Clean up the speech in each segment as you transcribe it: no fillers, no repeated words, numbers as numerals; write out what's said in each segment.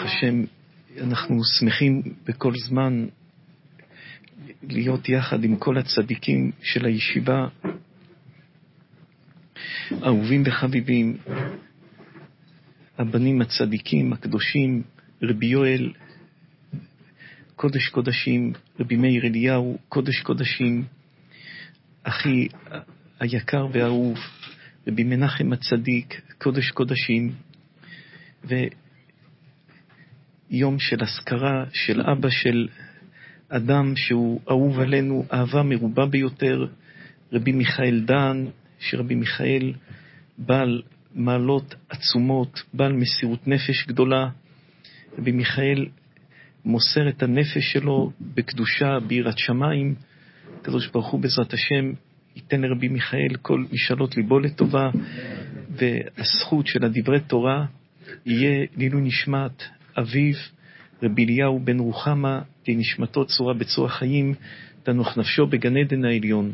השם, אנחנו שמחים בכל זמן להיות יחד עם כל הצדיקים של הישיבה, אהובים וחביבים, הבנים הצדיקים הקדושים, רבי יואל קודש קודשים, רבי מאיר אליהו קודש קודשים, אחי היקר והאהוב רבי מנחם הצדיק קודש קודשים, ויום של הזכרה של אבא של אדם שהוא אהוב עלינו אהבה מרובה ביותר, רבי מיכאל דן, שרבי מיכאל בעל מעלות עצומות, בעל מסירות נפש גדולה. רבי מיכאל מוסר את הנפש שלו בקדושה, ביראת שמיים. הקדוש ברוך הוא בעזרת השם ייתן לרבי מיכאל כל משאלות ליבו לטובה, והזכות של הדברי תורה יהיה לעילוי נשמת אביו רבי אליהו בן רוחמה, תהי נשמתו צרורה בצרור החיים, תנוח נפשו בגן עדן העליון.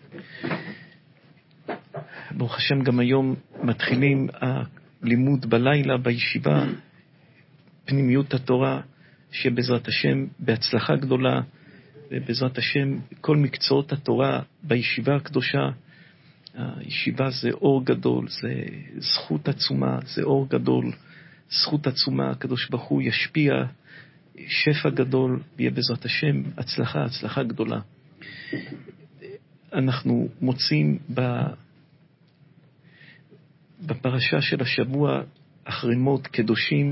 ברוך השם, גם היום מתחילים הלימוד בלילה בישיבה, פנימיות התורה, שבעזרת השם בהצלחה גדולה, ובעזרת השם כל מקצועות התורה בישיבה הקדושה. הישיבה זה אור גדול, זה זכות עצומה, זה אור גדול, זכות עצומה. הקדוש ברוך הוא ישפיע שפע גדול, ויהיה בעזרת השם הצלחה, הצלחה גדולה. אנחנו מוצאים בפרשה של השבוע אחרי מות קדושים.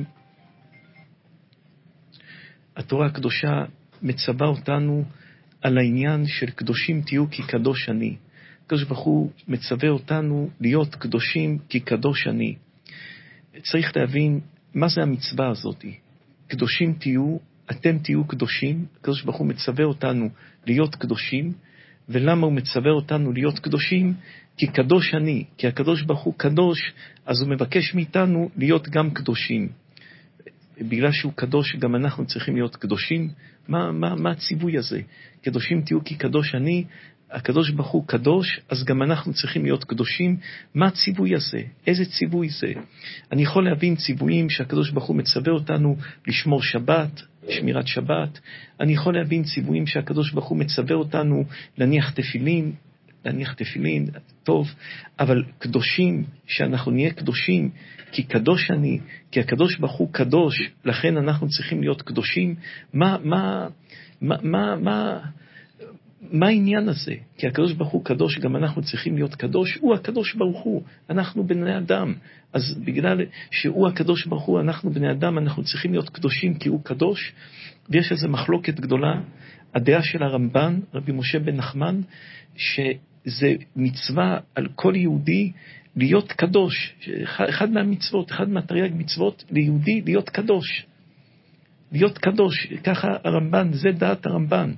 התורה הקדושה מצווה אותנו על העניין של קדושים תהיו כי קדוש אני. הקדוש ברוך הוא מצווה אותנו להיות קדושים כי קדוש אני. צריך להבין מה זה המצווה הזאת. קדושים תהיו, אתם תהיו קדושים. הקדוש ברוך הוא מצווה אותנו להיות קדושים. ולמה הוא מצווה אותנו להיות קדושים? כי קדוש אני, כי הקדוש ברוך הוא קדוש, אז הוא מבקש מאיתנו להיות גם קדושים. בגלל שהוא קדוש, גם אנחנו צריכים להיות קדושים. מה הציווי הזה? קדושים תהיו כי קדוש אני, הקדוש ברוך הוא קדוש, אז גם אנחנו צריכים להיות קדושים. מה הציווי הזה? איזה ציווי זה? אני יכול להבין ציוויים שהקדוש ברוך הוא מצווה אותנו לשמור שבת, שמירת שבת. אני יכול להבין ציוויים שהקדוש ברוך הוא מצווה אותנו להניח תפילין, טוב, אבל קדושים, שאנחנו נהיה קדושים, כי קדוש אני, כי הקדוש ברוך הוא קדוש, לכן אנחנו צריכים להיות קדושים. מה העניין הזה? כי הקדוש ברוך הוא קדוש, גם אנחנו צריכים להיות קדוש. הוא הקדוש ברוך הוא, אנחנו בני אדם. אז בגלל שהוא הקדוש ברוך הוא, אנחנו בני אדם, אנחנו צריכים להיות קדושים כי הוא קדוש. ויש איזו מחלוקת גדולה, הדעה של הרמב"ן, רבי משה בן נחמן, שזה מצווה על כל יהודי להיות קדוש. אחד מהמצוות, אחד מהתרי"ג מצוות ליהודי להיות קדוש. להיות קדוש, ככה הרמב"ן, זה דעת הרמב"ן.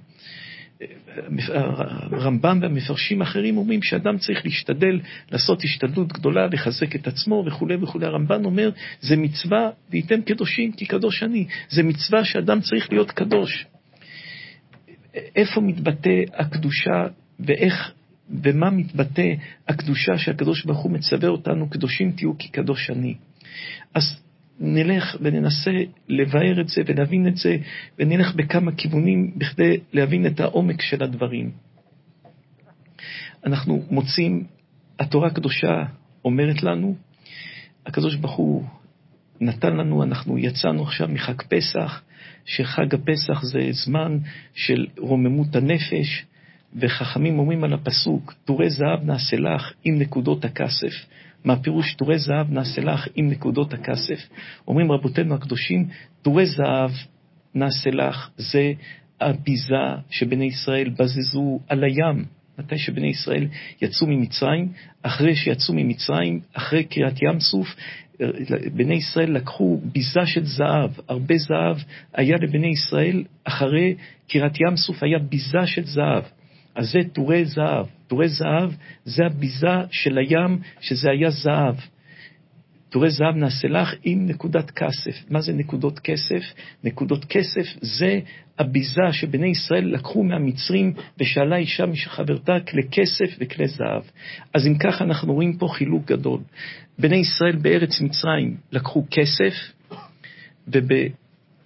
הרמב"ם והמפרשים אחרים אומרים שאדם צריך להשתדל, לעשות השתדלות גדולה, לחזק את עצמו וכו' וכו'. הרמב"ן אומר, זה מצווה וייתם קדושים כי קדוש אני. זה מצווה שאדם צריך להיות קדוש. איפה מתבטא הקדושה ואיך ומה מתבטא הקדושה שהקדוש ברוך הוא מצווה אותנו קדושים תהיו כי קדוש אני? אז נלך וננסה לבאר את זה ולהבין את זה, ונלך בכמה כיוונים בכדי להבין את העומק של הדברים. אנחנו מוצאים, התורה הקדושה אומרת לנו, הקדוש ברוך הוא נתן לנו, אנחנו יצאנו עכשיו מחג פסח, שחג הפסח זה זמן של רוממות הנפש, וחכמים אומרים על הפסוק, תורי זהב נעשה לך עם נקודות הכסף. מה פירוש תורי זהב נעשה לך עם נקודות הכסף? אומרים רבותינו הקדושים, תורי זהב נעשה לך, זה הביזה שבני ישראל בזזו על הים. מתי שבני ישראל יצאו ממצרים, אחרי שיצאו ממצרים, אחרי קריאת ים סוף, בני ישראל לקחו ביזה של זהב, הרבה זהב היה לבני ישראל, אחרי קריאת ים סוף היה ביזה של זהב. אז זה תורי זהב. תורי זהב זה הביזה של הים, שזה היה זהב. תורי זהב נעשה לך עם נקודת כסף. מה זה נקודות כסף? נקודות כסף זה הביזה שבני ישראל לקחו מהמצרים, ושאלה אישה משחברתה כלי כסף וכלי זהב. אז אם כך אנחנו רואים פה חילוק גדול. בני ישראל בארץ מצרים לקחו כסף,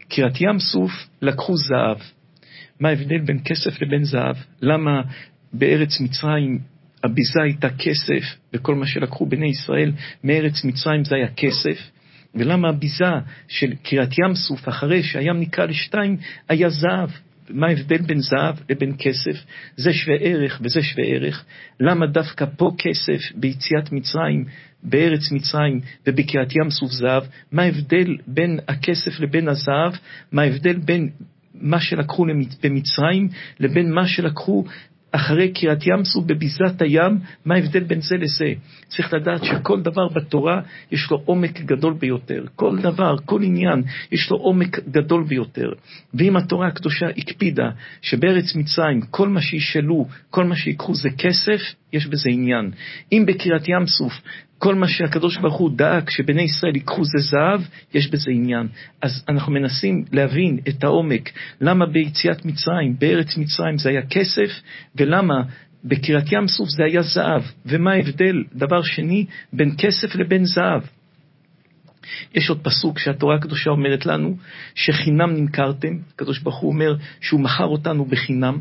קריית ים סוף לקחו זהב. מה ההבדל בין כסף לבין זהב? למה בארץ מצרים הביזה הייתה כסף, וכל מה שלקחו בני ישראל מארץ מצרים זה היה כסף? ולמה הביזה של קריית ים סוף, אחרי שהים נקרא לשתיים, היה זהב? מה ההבדל בין זהב לבין כסף? זה שווה ערך וזה שווה ערך. למה דווקא פה כסף ביציאת מצרים, בארץ מצרים, ובקריית ים סוף זהב? מה ההבדל בין הכסף לבין הזהב? מה ההבדל בין מה שלקחו במצרים לבין מה שלקחו אחרי קריית ים סוף בביזת הים? מה ההבדל בין זה לזה? צריך לדעת שכל דבר בתורה יש לו עומק גדול ביותר. כל דבר, כל עניין יש לו עומק גדול ביותר. ואם התורה הקדושה הקפידה שבארץ מצרים כל מה שישאלו, כל מה שיקחו זה כסף, יש בזה עניין. אם בקריית ים סוף כל מה שהקדוש ברוך הוא דאג שבני ישראל ייקחו זה זהב, יש בזה עניין. אז אנחנו מנסים להבין את העומק, למה ביציאת מצרים, בארץ מצרים זה היה כסף, ולמה בקריית ים סוף זה היה זהב, ומה ההבדל, דבר שני, בין כסף לבין זהב. יש עוד פסוק שהתורה הקדושה אומרת לנו, שחינם נמכרתם, הקדוש ברוך הוא אומר שהוא מכר אותנו בחינם,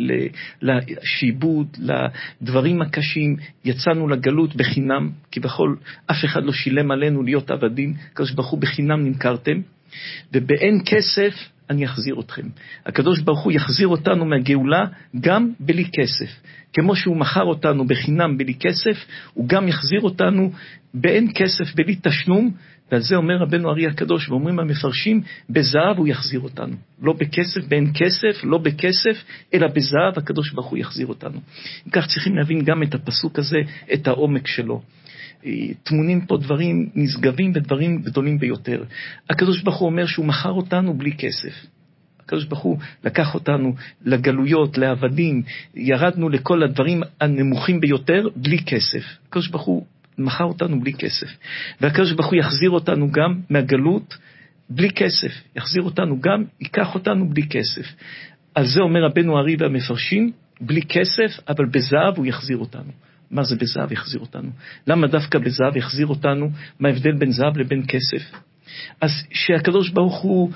לשיבוד, לדברים הקשים, יצאנו לגלות בחינם, כי בכל אף אחד לא שילם עלינו להיות עבדים, הקדוש ברוך הוא בחינם נמכרתם, ובאין כסף אני אחזיר אתכם. הקדוש ברוך הוא יחזיר אותנו מהגאולה גם בלי כסף. כמו שהוא מכר אותנו בחינם בלי כסף, הוא גם יחזיר אותנו באין כסף בלי תשלום, ועל זה אומר רבנו ארי הקדוש, ואומרים המפרשים, בזהב הוא יחזיר אותנו. לא בכסף, באין כסף, לא בכסף, אלא בזהב הקדוש ברוך הוא יחזיר אותנו. אם כך צריכים להבין גם את הפסוק הזה, את העומק שלו. תמונים פה דברים נשגבים ודברים גדולים ביותר. הקדוש ברוך הוא אומר שהוא מכר אותנו בלי כסף. הקדוש ברוך הוא לקח אותנו לגלויות, לעבדים, ירדנו לכל הדברים הנמוכים ביותר בלי כסף. הקדוש ברוך הוא מכר אותנו בלי כסף. והקדוש ברוך הוא יחזיר אותנו גם מהגלות בלי כסף. יחזיר אותנו גם, ייקח אותנו בלי כסף. על זה אומר רבנו ארי והמפרשים, בלי כסף, אבל בזהב הוא יחזיר אותנו. מה זה בזהב יחזיר אותנו? למה דווקא בזהב יחזיר אותנו? מה ההבדל בין זהב לבין כסף? אז שהקדוש ברוך הוא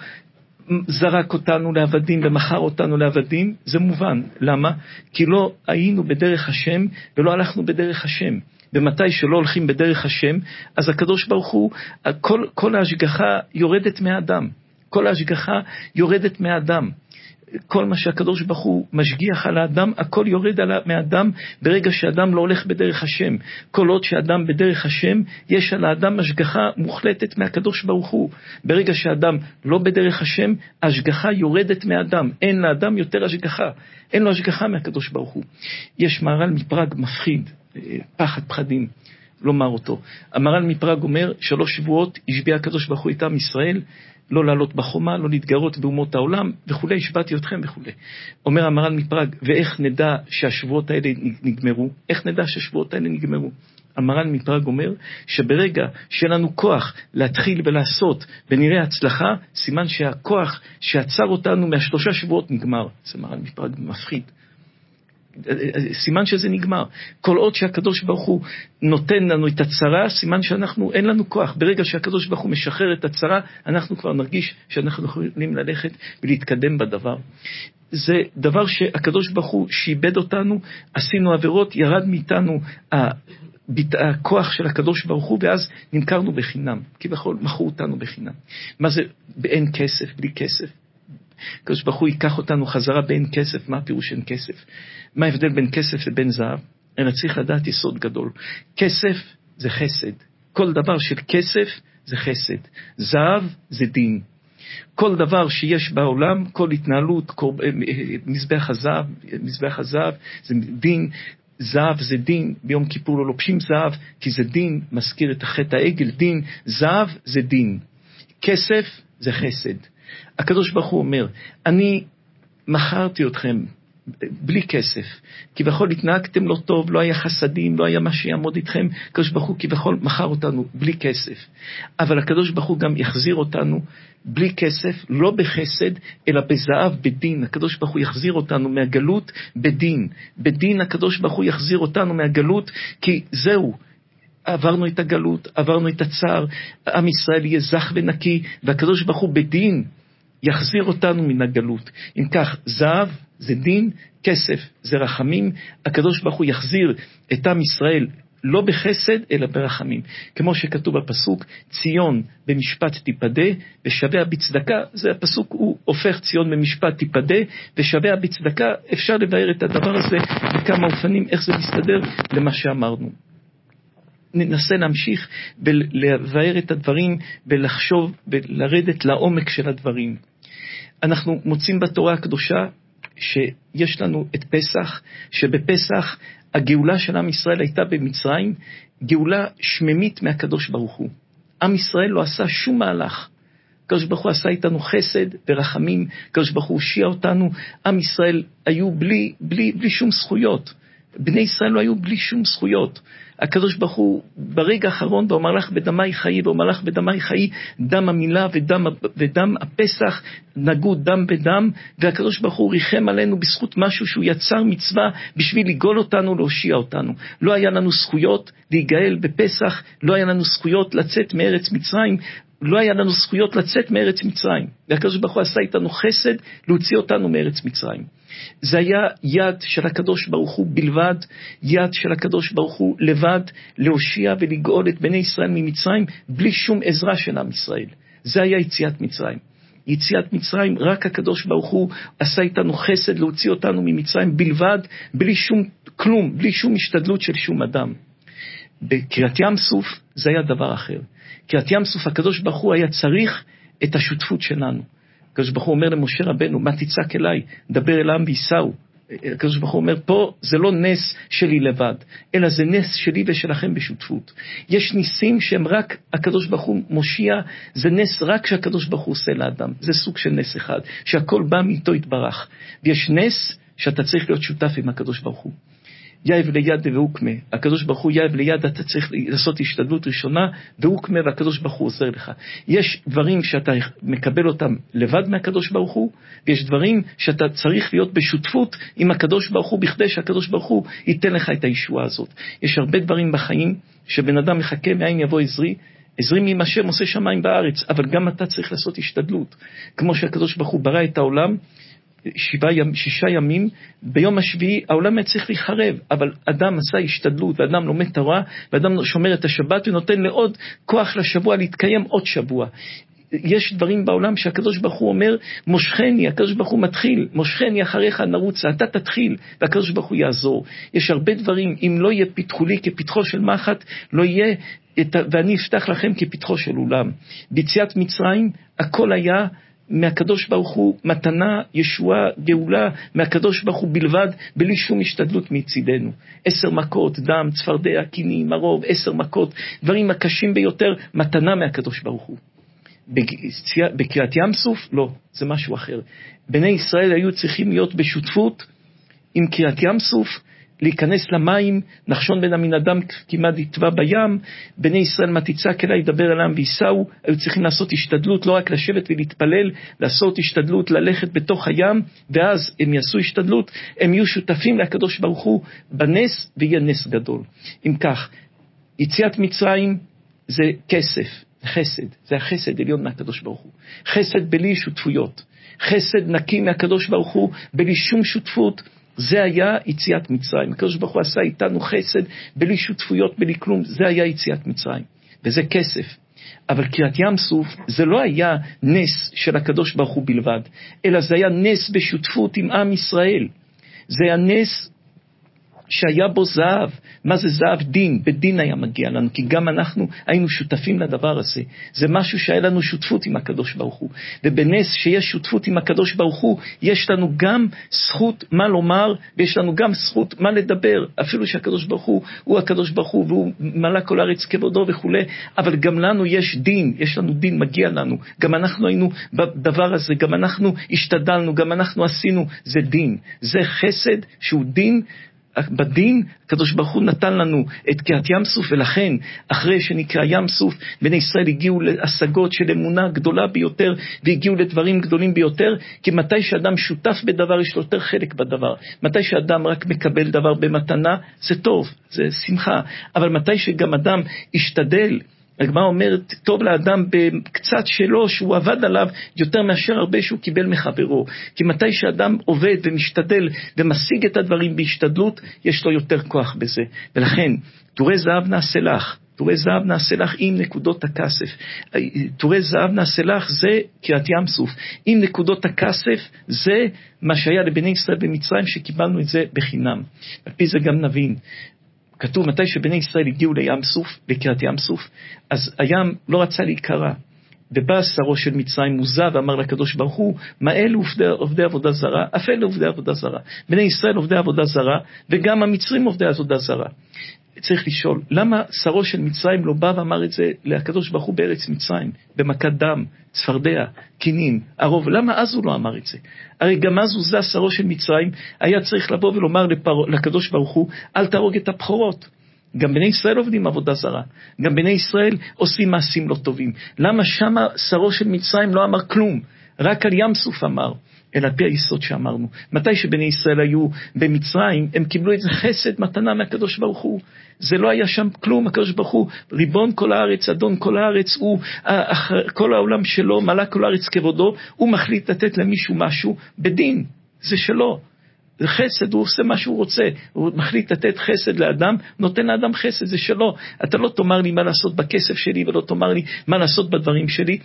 זרק אותנו לעבדים ומחר אותנו לעבדים, זה מובן. למה? כי לא היינו בדרך השם ולא הלכנו בדרך השם. ומתי שלא הולכים בדרך השם, אז הקדוש ברוך הוא, כל ההשגחה יורדת מהאדם. כל ההשגחה יורדת מהאדם. כל מה שהקדוש ברוך הוא משגיח על האדם, הכל יורד מהאדם ברגע שאדם לא הולך בדרך השם. כל עוד שאדם בדרך השם, יש על האדם השגחה מוחלטת מהקדוש ברוך הוא. ברגע שאדם לא בדרך השם, ההשגחה יורדת מהאדם. אין לאדם יותר השגחה. אין לו השגחה מהקדוש ברוך הוא. יש מהר"ל מפראג מפחיד, פחד פחדים, לומר אותו. המהר"ל מפראג אומר, 3 שבועות השביע הקדוש ברוך הוא איתם ישראל, לא לעלות בחומה, לא להתגרות באומות העולם, וכו', השבעתי אתכם וכו'. אומר המהר"ל מפראג, ואיך נדע שהשבועות האלה נגמרו? איך נדע שהשבועות האלה נגמרו? המהר"ל מפראג אומר, שברגע שיהיה לנו כוח להתחיל ולעשות, ונראה הצלחה, סימן שהכוח שעצר אותנו מה3 שבועות נגמר. זה מהר"ל מפראג מפחיד. סימן שזה נגמר. כל עוד שהקדוש ברוך הוא נותן לנו את הצרה, סימן שאנחנו אין לנו כוח. ברגע שהקדוש ברוך הוא משחרר את הצרה, אנחנו כבר נרגיש שאנחנו יכולים ללכת ולהתקדם בדבר. זה דבר שהקדוש ברוך הוא שיבד אותנו, עשינו עבירות, ירד מאיתנו הכוח של הקדוש ברוך הוא, ואז נמכרנו בחינם. כביכול מכרו אותנו בחינם. מה זה באין כסף, בלי כסף? הקדוש ברוך הוא ייקח אותנו חזרה באין כסף. מה הפירוש אין כסף? מה ההבדל בין כסף לבין זהב? אני צריך לדעת יסוד גדול. כסף זה חסד. כל דבר של כסף זה חסד. זהב זה דין. כל דבר שיש בעולם, כל התנהלות, מזבח הזהב זה דין. זהב זה דין. ביום כיפור לא לובשים זהב, כי זה דין, מזכיר את החטא העגל, דין. זהב זה דין. כסף זה חסד. הקדוש ברוך הוא אומר, אני מכרתי אתכם בלי כסף, כביכול התנהגתם לא טוב, לא היה חסדים, לא היה מה שיעמוד איתכם, הקדוש ברוך הוא כביכול מכר אותנו בלי כסף, אבל הקדוש ברוך הוא גם יחזיר אותנו בלי כסף, לא בחסד, אלא בזהב, בדין. הקדוש ברוך הוא יחזיר אותנו מהגלות בדין. בדין הקדוש ברוך הוא יחזיר אותנו מהגלות, כי זהו, עברנו את הגלות, עברנו את הצער, עם ישראל יהיה זך ונקי, והקדוש ברוך הוא בדין יחזיר אותנו מן הגלות. אם כך, זהב זה דין, כסף זה רחמים, הקדוש ברוך הוא יחזיר את עם ישראל לא בחסד אלא ברחמים. כמו שכתוב בפסוק, ציון במשפט תיפדה ושביה בצדקה, זה הפסוק הוא הופך ציון במשפט תיפדה ושביה בצדקה. אפשר לבאר את הדבר הזה בכמה אופנים, איך זה מסתדר למה שאמרנו. ננסה להמשיך ולבאר את הדברים ולחשוב ולרדת לעומק של הדברים. אנחנו מוצאים בתורה הקדושה שיש לנו את פסח, שבפסח הגאולה של עם ישראל הייתה במצרים, גאולה שממית מהקדוש ברוך הוא. עם ישראל לא עשה שום מהלך. הקדוש ברוך הוא עשה איתנו חסד ורחמים, הקדוש ברוך הוא הושיע אותנו. עם ישראל היו בלי שום זכויות. בני ישראל לא היו בלי שום זכויות. הקדוש ברוך הוא ברגע האחרון ואומר לך בדמי חיי, ואומר לך בדמי חיי, דם המילה ודם הפסח נגעו דם בדם, והקדוש ברוך הוא ריחם עלינו בזכות משהו שהוא יצר מצווה בשביל לגאול אותנו, להושיע אותנו. לא היה לנו זכויות להיגאל בפסח, לא היה לנו זכויות לצאת מארץ מצרים, לא היה לנו זכויות לצאת מארץ מצרים. והקדוש ברוך הוא עשה איתנו חסד להוציא אותנו מארץ מצרים. זה היה יד של הקדוש ברוך הוא בלבד, יד של הקדוש ברוך הוא לבד, להושיע ולגאול את בני ישראל ממצרים, בלי שום עזרה של עם ישראל. זה היה יציאת מצרים. יציאת מצרים, רק הקדוש ברוך הוא עשה איתנו חסד להוציא אותנו ממצרים בלבד, בלי שום כלום, בלי שום השתדלות של שום אדם. בקריאת ים סוף זה היה דבר אחר. קריאת ים סוף הקדוש ברוך הוא היה צריך את השותפות שלנו. הקדוש ברוך הוא אומר למשה רבנו, מה תצעק אליי? דבר אל העם וייסעו. הקדוש ברוך הוא אומר, פה זה לא נס שלי לבד, אלא זה נס שלי ושלכם בשותפות. יש ניסים שהם רק הקדוש ברוך הוא מושיע, זה נס רק שהקדוש ברוך הוא עושה לאדם. זה סוג של נס אחד, שהכל בא מאיתו יתברך. ויש נס שאתה צריך להיות שותף עם הקדוש ברוך הוא. יאב ליד והוקמה, הקדוש ברוך הוא יאב ליד, אתה צריך לעשות השתדלות ראשונה, והוקמה והקדוש ברוך הוא עוזר לך. יש דברים שאתה מקבל אותם לבד מהקדוש ברוך הוא, ויש דברים שאתה צריך להיות בשותפות עם הקדוש ברוך הוא, בכדי שהקדוש ברוך הוא ייתן לך את הישועה הזאת. יש הרבה דברים בחיים שבן אדם מחכה מאין יבוא עזרי, עזרי מעם השם עושה שמיים בארץ, אבל גם אתה צריך לעשות השתדלות. כמו שהקדוש ברוך הוא ברא את העולם, 6 ימים, ביום השביעי העולם צריך להיחרב, אבל אדם עשה השתדלות, ואדם לומד תורה, ואדם שומר את השבת, ונותן לעוד כוח לשבוע להתקיים עוד שבוע. יש דברים בעולם שהקדוש ברוך הוא אומר, מושכני, הקדוש ברוך הוא מתחיל, מושכני אחריך נרוץ, אתה תתחיל, והקדוש ברוך הוא יעזור. יש הרבה דברים, אם לא יהיה פתחו לי כפתחו של מחט, לא יהיה, ואני אפתח לכם כפתחו של אולם. ביציאת מצרים, הכל היה מהקדוש ברוך הוא, מתנה, ישועה, גאולה, מהקדוש ברוך הוא בלבד, בלי שום השתדלות מצידנו. 10 מכות, דם, צפרדע, קינים, מרוב, 10 מכות, דברים הקשים ביותר, מתנה מהקדוש ברוך הוא. בקריאת ים סוף, לא, זה משהו אחר. בני ישראל היו צריכים להיות בשותפות עם קריאת ים סוף, להיכנס למים, נחשון בן עמינדב כמעט יטבע בים, בני ישראל מה תצעק אליי, דבר אל העם וייסעו, היו צריכים לעשות השתדלות, לא רק לשבת ולהתפלל, לעשות השתדלות, ללכת בתוך הים, ואז הם יעשו השתדלות, הם יהיו שותפים לקדוש ברוך הוא בנס, ויהיה נס גדול. אם כך, יציאת מצרים זה כסף, חסד, זה החסד עליון מהקדוש ברוך הוא. חסד בלי שותפויות, חסד נקי מהקדוש ברוך הוא, בלי שום שותפות, זה היה יציאת מצרים. הקדוש ברוך הוא עשה איתנו חסד, בלי שותפויות, בלי כלום, זה היה יציאת מצרים. וזה כסף. אבל קריאת ים סוף, זה לא היה נס של הקדוש ברוך הוא בלבד, אלא זה היה נס בשותפות עם עם ישראל. זה היה נס שהיה בו זהב. מה זה זהב? דין. בדין היה מגיע לנו, כי גם אנחנו היינו שותפים לדבר הזה. זה משהו שהיה לנו שותפות עם הקדוש ברוך הוא. ובנס שיש שותפות עם הקדוש ברוך הוא, יש לנו גם זכות מה לומר, ויש לנו גם זכות מה לדבר. אפילו שהקדוש ברוך הוא הקדוש ברוך הוא, והוא מלא כל הארץ כבודו וכו'. אבל גם לנו יש דין, יש לנו דין, מגיע לנו. גם אנחנו היינו בדבר הזה, גם אנחנו השתדלנו, גם אנחנו עשינו, זה דין. זה חסד שהוא דין, בדין הקדוש ברוך הוא נתן לנו את קריאת ים סוף, ולכן אחרי שנקרא ים סוף, בני ישראל הגיעו להשגות של אמונה גדולה ביותר, והגיעו לדברים גדולים ביותר, כי מתי שאדם שותף בדבר יש לו יותר חלק בדבר. מתי שאדם רק מקבל דבר במתנה, זה טוב, זה שמחה, אבל מתי שגם אדם ישתדל הגמרא אומרת, טוב לאדם בקצת שלו שהוא עבד עליו יותר מאשר הרבה שהוא קיבל מחברו. כי מתי שאדם עובד ומשתדל ומשיג את הדברים בהשתדלות, יש לו יותר כוח בזה. ולכן, תורי זהב נעשה לך. תורי זהב נעשה לך עם נקודות הכסף. תורי זהב נעשה לך זה קריעת ים סוף. עם נקודות הכסף זה מה שהיה לבני ישראל במצרים שקיבלנו את זה בחינם. על פי זה גם נבין. כתוב מתי שבני ישראל הגיעו לים סוף, לקריעת ים סוף, אז הים לא רצה להיקרא. ובא שרו של מצרים מוזה ואמר לקדוש ברוך הוא, מה אלו עובדי עבודה זרה? אף אלו עובדי עבודה זרה. בני ישראל עובדי עבודה זרה, וגם המצרים עובדי עבודה זרה. צריך לשאול, למה שרו של מצרים לא בא ואמר את זה לקדוש ברוך הוא בארץ מצרים, במכת דם, צפרדע, קינים, ערוב, למה אז הוא לא אמר את זה? הרי גם אז הוא זה שרו של מצרים, היה צריך לבוא ולומר לקדוש ברוך הוא, אל תהרוג את הבכורות. גם בני ישראל עובדים עבודה זרה, גם בני ישראל עושים מעשים לא טובים. למה שמה שרו של מצרים לא אמר כלום? רק על ים סוף אמר. אלא פי היסוד שאמרנו. מתי שבני ישראל היו במצרים, הם קיבלו את זה חסד מתנה מהקדוש ברוך הוא. זה לא היה שם כלום, הקדוש ברוך הוא, ריבון כל הארץ, אדון כל הארץ, הוא, כל העולם שלו, מלא כל הארץ כבודו, הוא מחליט לתת למישהו משהו בדין, זה שלו. זה חסד, הוא עושה מה שהוא רוצה, הוא מחליט לתת חסד לאדם, נותן לאדם חסד, זה שלו. אתה לא תאמר לי מה לעשות בכסף שלי, ולא תאמר לי מה לעשות בדברים שלי.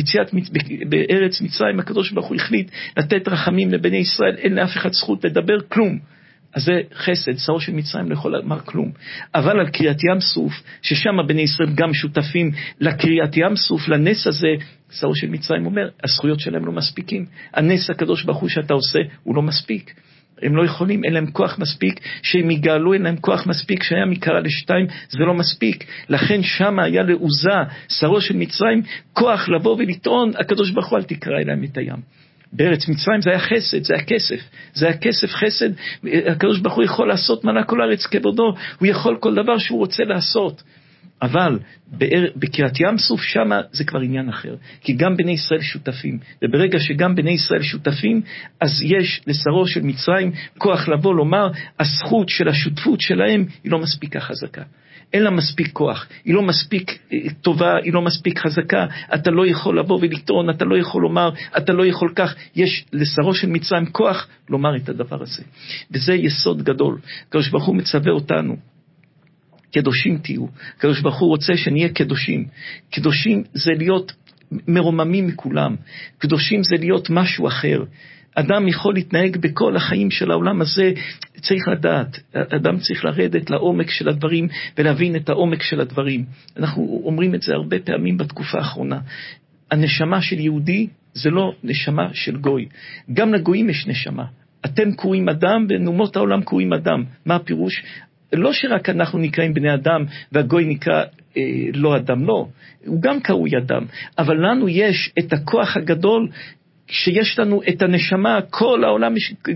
בארץ מצרים הקדוש ברוך הוא החליט לתת רחמים לבני ישראל, אין לאף אחד זכות לדבר כלום. אז זה חסד, שרו של מצרים לא יכול לומר כלום. אבל על קריעת ים סוף, ששם בני ישראל גם שותפים לקריעת ים סוף, לנס הזה, שרו של מצרים אומר, הזכויות שלהם לא מספיקים. הנס הקדוש ברוך הוא שאתה עושה, הוא לא מספיק. הם לא יכולים, אין להם כוח מספיק, שהם יגאלו, אין להם כוח מספיק, שהיה מקרא לשתיים, זה לא מספיק. לכן שם היה לעוזה, שרו של מצרים, כוח לבוא ולטעון, הקדוש ברוך הוא אל תקרא אליהם את הים. בארץ מצרים זה היה חסד, זה היה כסף, זה היה כסף חסד, הקדוש ברוך הוא יכול לעשות מלא כל הארץ כבודו, הוא יכול כל דבר שהוא רוצה לעשות. אבל בקריעת ים סוף שמה זה כבר עניין אחר, כי גם בני ישראל שותפים, וברגע שגם בני ישראל שותפים, אז יש לשרו של מצרים כוח לבוא לומר, הזכות של השותפות שלהם היא לא מספיקה חזקה, אין לה מספיק כוח, היא לא מספיק טובה, היא לא מספיק חזקה, אתה לא יכול לבוא ולטעון, אתה לא יכול לומר, אתה לא יכול כך, יש לשרו של מצרים כוח לומר את הדבר הזה, וזה יסוד גדול. הקדוש ברוך הוא מצווה אותנו, קדושים תהיו. הקדוש ברוך הוא רוצה שנהיה קדושים. קדושים זה להיות מרוממים מכולם. קדושים זה להיות משהו אחר. אדם יכול להתנהג בכל החיים של העולם הזה, צריך לדעת. אדם צריך לרדת לעומק של הדברים, ולהבין את העומק של הדברים. אנחנו אומרים את זה הרבה פעמים בתקופה האחרונה. הנשמה של יהודי זה לא נשמה של גוי. גם לגויים יש נשמה. אתם קוראים אדם, ונאומות העולם קוראים אדם. מה הפירוש? לא שרק אנחנו נקראים בני אדם, והגוי נקרא לא אדם, לא. הוא גם קרוי אדם. אבל לנו יש את הכוח הגדול, שיש לנו את הנשמה, כל העולם,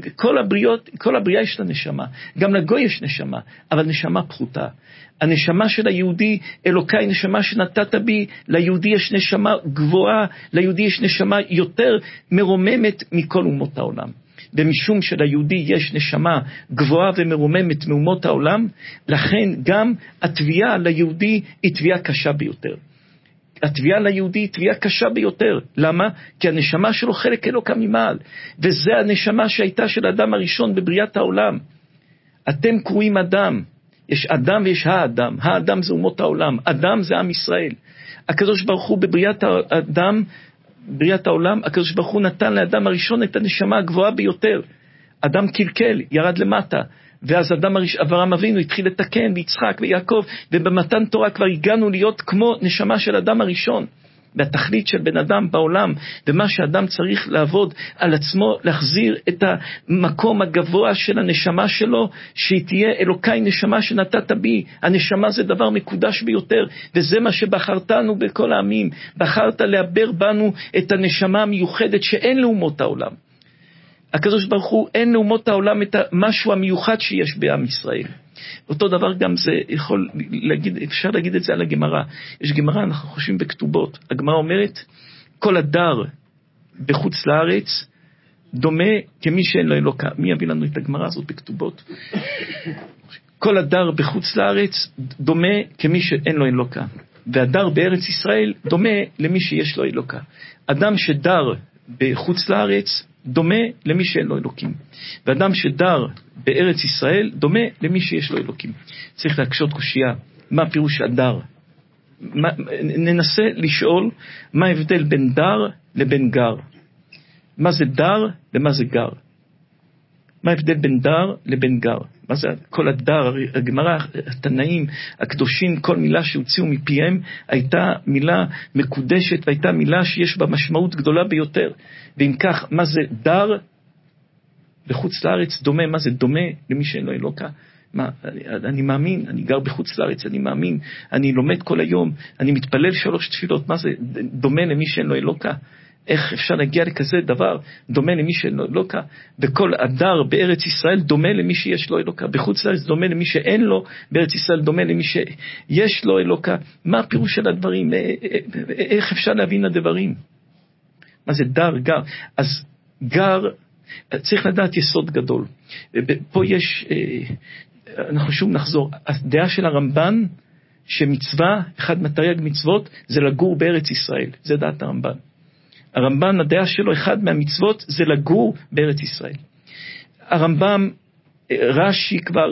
כל הבריאה יש לה נשמה. גם לגוי יש נשמה, אבל נשמה פחותה. הנשמה של היהודי, אלוקי נשמה שנתת בי, ליהודי יש נשמה גבוהה, ליהודי יש נשמה יותר מרוממת מכל אומות העולם. ומשום שליהודי יש נשמה גבוהה ומרוממת מאומות העולם, לכן גם התביעה ליהודי היא תביעה קשה ביותר. התביעה ליהודי היא תביעה קשה ביותר. למה? כי הנשמה שלו חלק אלוקה ממעל, וזה הנשמה שהייתה של האדם הראשון בבריאת העולם. אתם קוראים אדם, יש אדם ויש האדם. האדם זה אומות העולם, אדם זה עם ישראל. הקדוש ברוך הוא בבריאת האדם, בריאת העולם, הקדוש ברוך הוא נתן לאדם הראשון את הנשמה הגבוהה ביותר. אדם קלקל, ירד למטה, ואז אברהם אבינו התחיל לתקן, ויצחק ויעקב, ובמתן תורה כבר הגענו להיות כמו נשמה של אדם הראשון. והתכלית של בן אדם בעולם, ומה שאדם צריך לעבוד על עצמו, להחזיר את המקום הגבוה של הנשמה שלו, שהיא תהיה אלוקי נשמה שנתת בי. הנשמה זה דבר מקודש ביותר, וזה מה שבחרתנו בכל העמים. בחרת לעבר בנו את הנשמה המיוחדת שאין לאומות העולם. הקדוש ברוך הוא אין לאומות העולם את המשהו המיוחד שיש בעם ישראל. אותו דבר גם זה יכול להגיד, אפשר להגיד את זה על הגמרא. יש גמרא, אנחנו חושבים בכתובות. הגמרא אומרת, כל הדר בחוץ לארץ דומה כמי שאין לו אלוקה. מי יביא לנו את הגמרא הזאת בכתובות? כל הדר בחוץ לארץ דומה כמי שאין לו אלוקה. והדר בארץ ישראל דומה למי שיש לו אלוקה. אדם שדר בחוץ לארץ דומה למי שאין לו אלוקים. ואדם שדר בארץ ישראל דומה למי שיש לו אלוקים. צריך להקשות קושייה, מה פירוש הדר? ננסה לשאול מה ההבדל בין דר לבין גר. מה זה דר ומה זה גר? מה ההבדל בין דר לבין גר? מה זה כל הדר? הגמרא, התנאים, הקדושים, כל מילה שהוציאו מפיהם הייתה מילה מקודשת, והייתה מילה שיש בה משמעות גדולה ביותר. ואם כך, מה זה דר? בחוץ לארץ דומה, מה זה דומה למי שאין לו אלוקה? אני מאמין, אני גר בחוץ לארץ, אני מאמין, אני לומד כל היום, אני מתפלל 3 תפילות, מה זה דומה למי שאין לו אלוקה? איך אפשר להגיע לכזה דבר דומה למי שאין לו אלוקה? בכל הדר בארץ ישראל דומה למי שיש לו אלוקה, בחוץ לארץ דומה למי שאין לו, בארץ ישראל דומה למי שיש לו אלוקה. מה הפירוש של הדברים? איך אפשר להבין הדברים? מה זה דר, גר? אז גר, צריך לדעת יסוד גדול. פה יש, אנחנו שוב נחזור, הדעה של הרמב"ן, שמצווה, אחד מתרי"ג מצוות, זה לגור בארץ ישראל. זה דעת הרמב"ן. הרמב"ן, הדעה שלו, אחד מהמצוות, זה לגור בארץ ישראל. הרמב"ם, רש"י כבר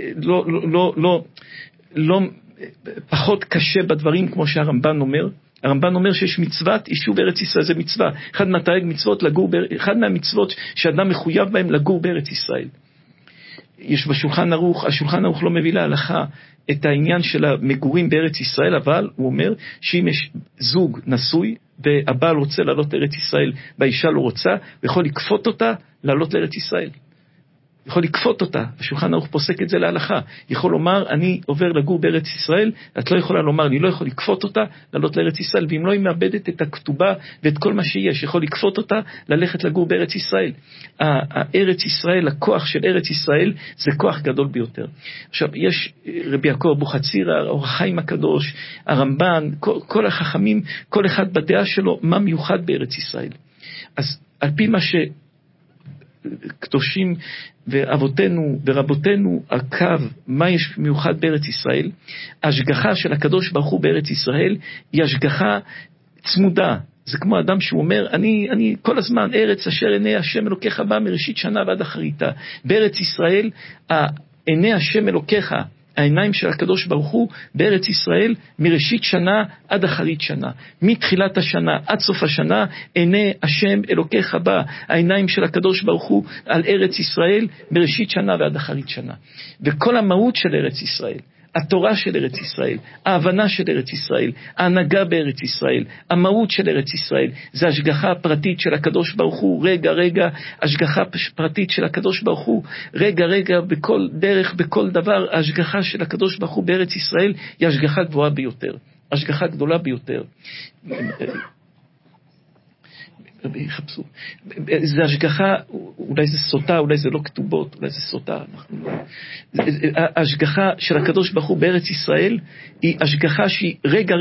לא פחות קשה בדברים כמו שהרמב"ן אומר. הרמב"ן אומר שיש מצוות יישוב בארץ ישראל, זה מצווה. אחד מהתרי"ג מצוות, אחד מהמצוות שאדם מחויב בהם לגור בארץ ישראל. יש בשולחן ערוך, השולחן ערוך לא מביא להלכה את העניין של המגורים בארץ ישראל, אבל הוא אומר שאם יש זוג נשוי, והבעל רוצה לעלות לארץ ישראל, והאישה לא רוצה, הוא יכול לקפות אותה לעלות לארץ ישראל. יכול לקפות אותה, השולחן ערוך פוסק את זה להלכה. יכול לומר, אני עובר לגור בארץ ישראל, את לא יכולה לומר, אני לא יכול לקפות אותה לעלות לארץ ישראל, ואם לא היא מאבדת את הכתובה ואת כל מה שיש, יכול לקפות אותה ללכת לגור בארץ ישראל. הארץ ישראל, הכוח של ארץ ישראל, זה כוח גדול ביותר. עכשיו, יש רבי יעקב אבוחצירא, אור החיים הקדוש, הרמב"ן, כל החכמים, כל אחד בדעה שלו, מה מיוחד בארץ ישראל. אז על פי מה קדושים ואבותינו ורבותינו הקו, מה יש מיוחד בארץ ישראל? ההשגחה של הקדוש ברוך הוא בארץ ישראל היא השגחה צמודה. זה כמו אדם שהוא אומר, אני כל הזמן ארץ אשר עיני השם אלוקיך בא מראשית שנה ועד אחריתה. בארץ ישראל עיני השם אלוקיך, העיניים של הקדוש ברוך הוא בארץ ישראל מראשית שנה עד אחרית שנה. מתחילת השנה עד סוף השנה עיני השם אלוקיך בא, העיניים של הקדוש ברוך הוא על ארץ ישראל מראשית שנה ועד אחרית שנה. וכל המהות של ארץ ישראל, התורה של ארץ ישראל, ההבנה של ארץ ישראל, ההנהגה בארץ ישראל, המהות של ארץ ישראל, זה השגחה פרטית של הקדוש ברוך הוא, רגע, השגחה פרטית של הקדוש ברוך הוא, רגע, בכל דרך, בכל דבר, ההשגחה של הקדוש ברוך הוא בארץ ישראל, היא השגחה גבוהה ביותר, השגחה גדולה ביותר. יחפשו. זה השגחה, אולי זה סוטה, אולי זה לא כתובות, אולי זה סוטה, אנחנו לא. ההשגחה של הקדוש ברוך הוא בארץ ישראל היא השגחה שהיא רגע,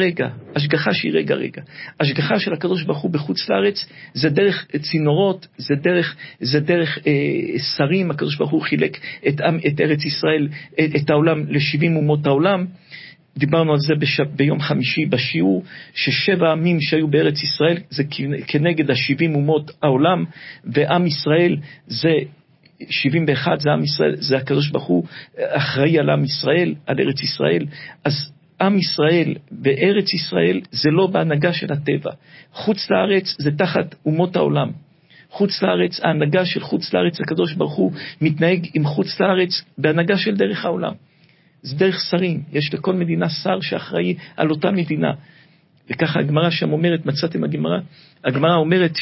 השגחה של הקדוש ברוך הוא בחוץ לארץ זה דרך צינורות, זה דרך שרים. הקדוש ברוך הוא חילק את ארץ ישראל, את העולם ל70 אומות העולם. דיברנו על זה ביום חמישי בשיעור, ש7 עמים שהיו בארץ ישראל, זה כנגד 70 אומות העולם, ועם ישראל זה 71, זה עם ישראל, זה הקדוש ברוך הוא אחראי על עם ישראל, על ארץ ישראל. אז עם ישראל בארץ ישראל זה לא בהנהגה של הטבע. חוץ לארץ זה תחת אומות העולם. חוץ לארץ, ההנהגה של חוץ לארץ, הקדוש ברוך הוא מתנהג עם חוץ לארץ בהנהגה של דרך העולם. זה דרך שרים, יש לכל מדינה שר שאחראי על אותה מדינה. וככה הגמרא שם אומרת, מצאתם הגמרא? הגמרא אומרת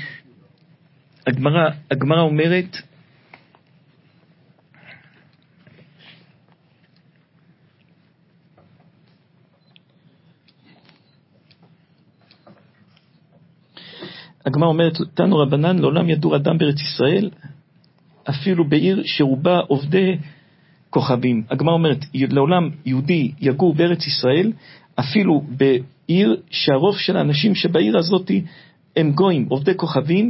הגמרא אומרת, הגמרא אומרת, תנו רבנן, לעולם ידור אדם בארץ ישראל, אפילו בעיר שרובה עובדי כוכבים. הגמרא אומרת, לעולם יהודי יגור בארץ ישראל, אפילו בעיר שהרוב של האנשים שבעיר הזאת הם גויים, עובדי כוכבים,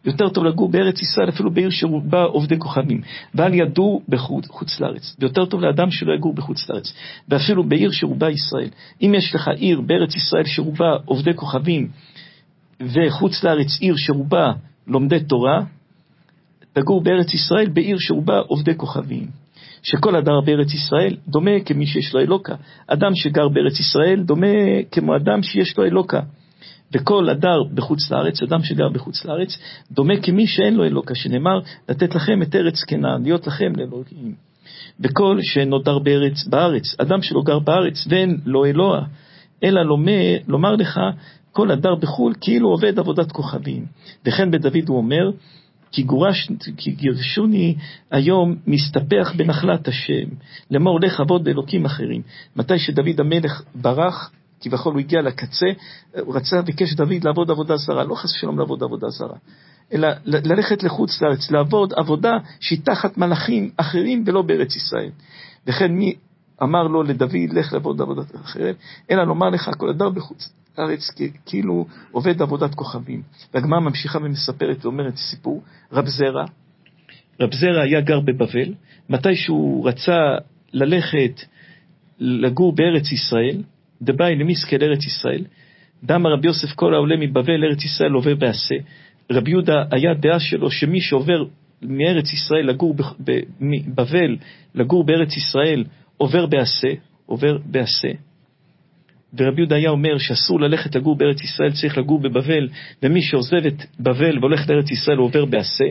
יותר טוב לגור בארץ ישראל, אפילו בעיר שרובה עובדי כוכבים, ואל ידור בחוץ לארץ. ויותר טוב לאדם שלא יגור בחוץ לארץ, ואפילו בעיר שרובה ישראל. אם יש לך עיר בארץ ישראל שרובה עובדי כוכבים, וחוץ לארץ עיר שרובה לומדי תורה, תגור בארץ ישראל בעיר שרובה עובדי כוכבים. שכל הדר בארץ ישראל דומה כמי שיש לו אלוקה. אדם שגר בארץ ישראל דומה כמו אדם שיש לו אלוקה. וכל הדר בחוץ לארץ, אדם שגר בחוץ לארץ, דומה כמי שאין לו אלוקה, שנאמר, לתת לכם את ארץ כנען, להיות לכם לאלוהים. וכל שאינו דר בארץ, אדם שלא גר בארץ ואין לו אלוה, אלא לומר לך, כל הדר בחול כאילו עובד עבודת כוכבים. וכן בדוד הוא אומר, כי גירשוני היום מסתפח בנחלת השם, לאמור לך עבוד באלוקים אחרים. מתי שדוד המלך ברח, כביכול הוא הגיע לקצה, הוא רצה ביקש דוד לעבוד עבודה זרה, לא חס ושלום לעבוד עבודה זרה, אלא ללכת לחוץ לארץ, לעבוד עבודה שהיא תחת מלאכים אחרים ולא בארץ ישראל. וכן מי אמר לו לדוד, לך לעבוד עבודה אחרת, אלא לומר לך כל הדר בחוץ לארץ, כאילו עובד עבודת כוכבים. והגמרא ממשיכה ומספרת ואומרת סיפור, רב זרע היה גר בבבל, מתי שהוא רצה ללכת לגור בארץ ישראל, דבאי למיסקל ארץ ישראל, דאמר רבי יוסף כל העולה מבבל ארץ ישראל עובר בעשה. רבי יהודה היה דעה שלו שמי שעובר מארץ ישראל לגור בבבל, לגור בארץ ישראל, עובר בעשה. ורבי יהודה היה אומר שאסור ללכת לגור בארץ ישראל, צריך לגור בבבל, ומי שעוזב את בבל והולך לארץ ישראל הוא עובר בעשה.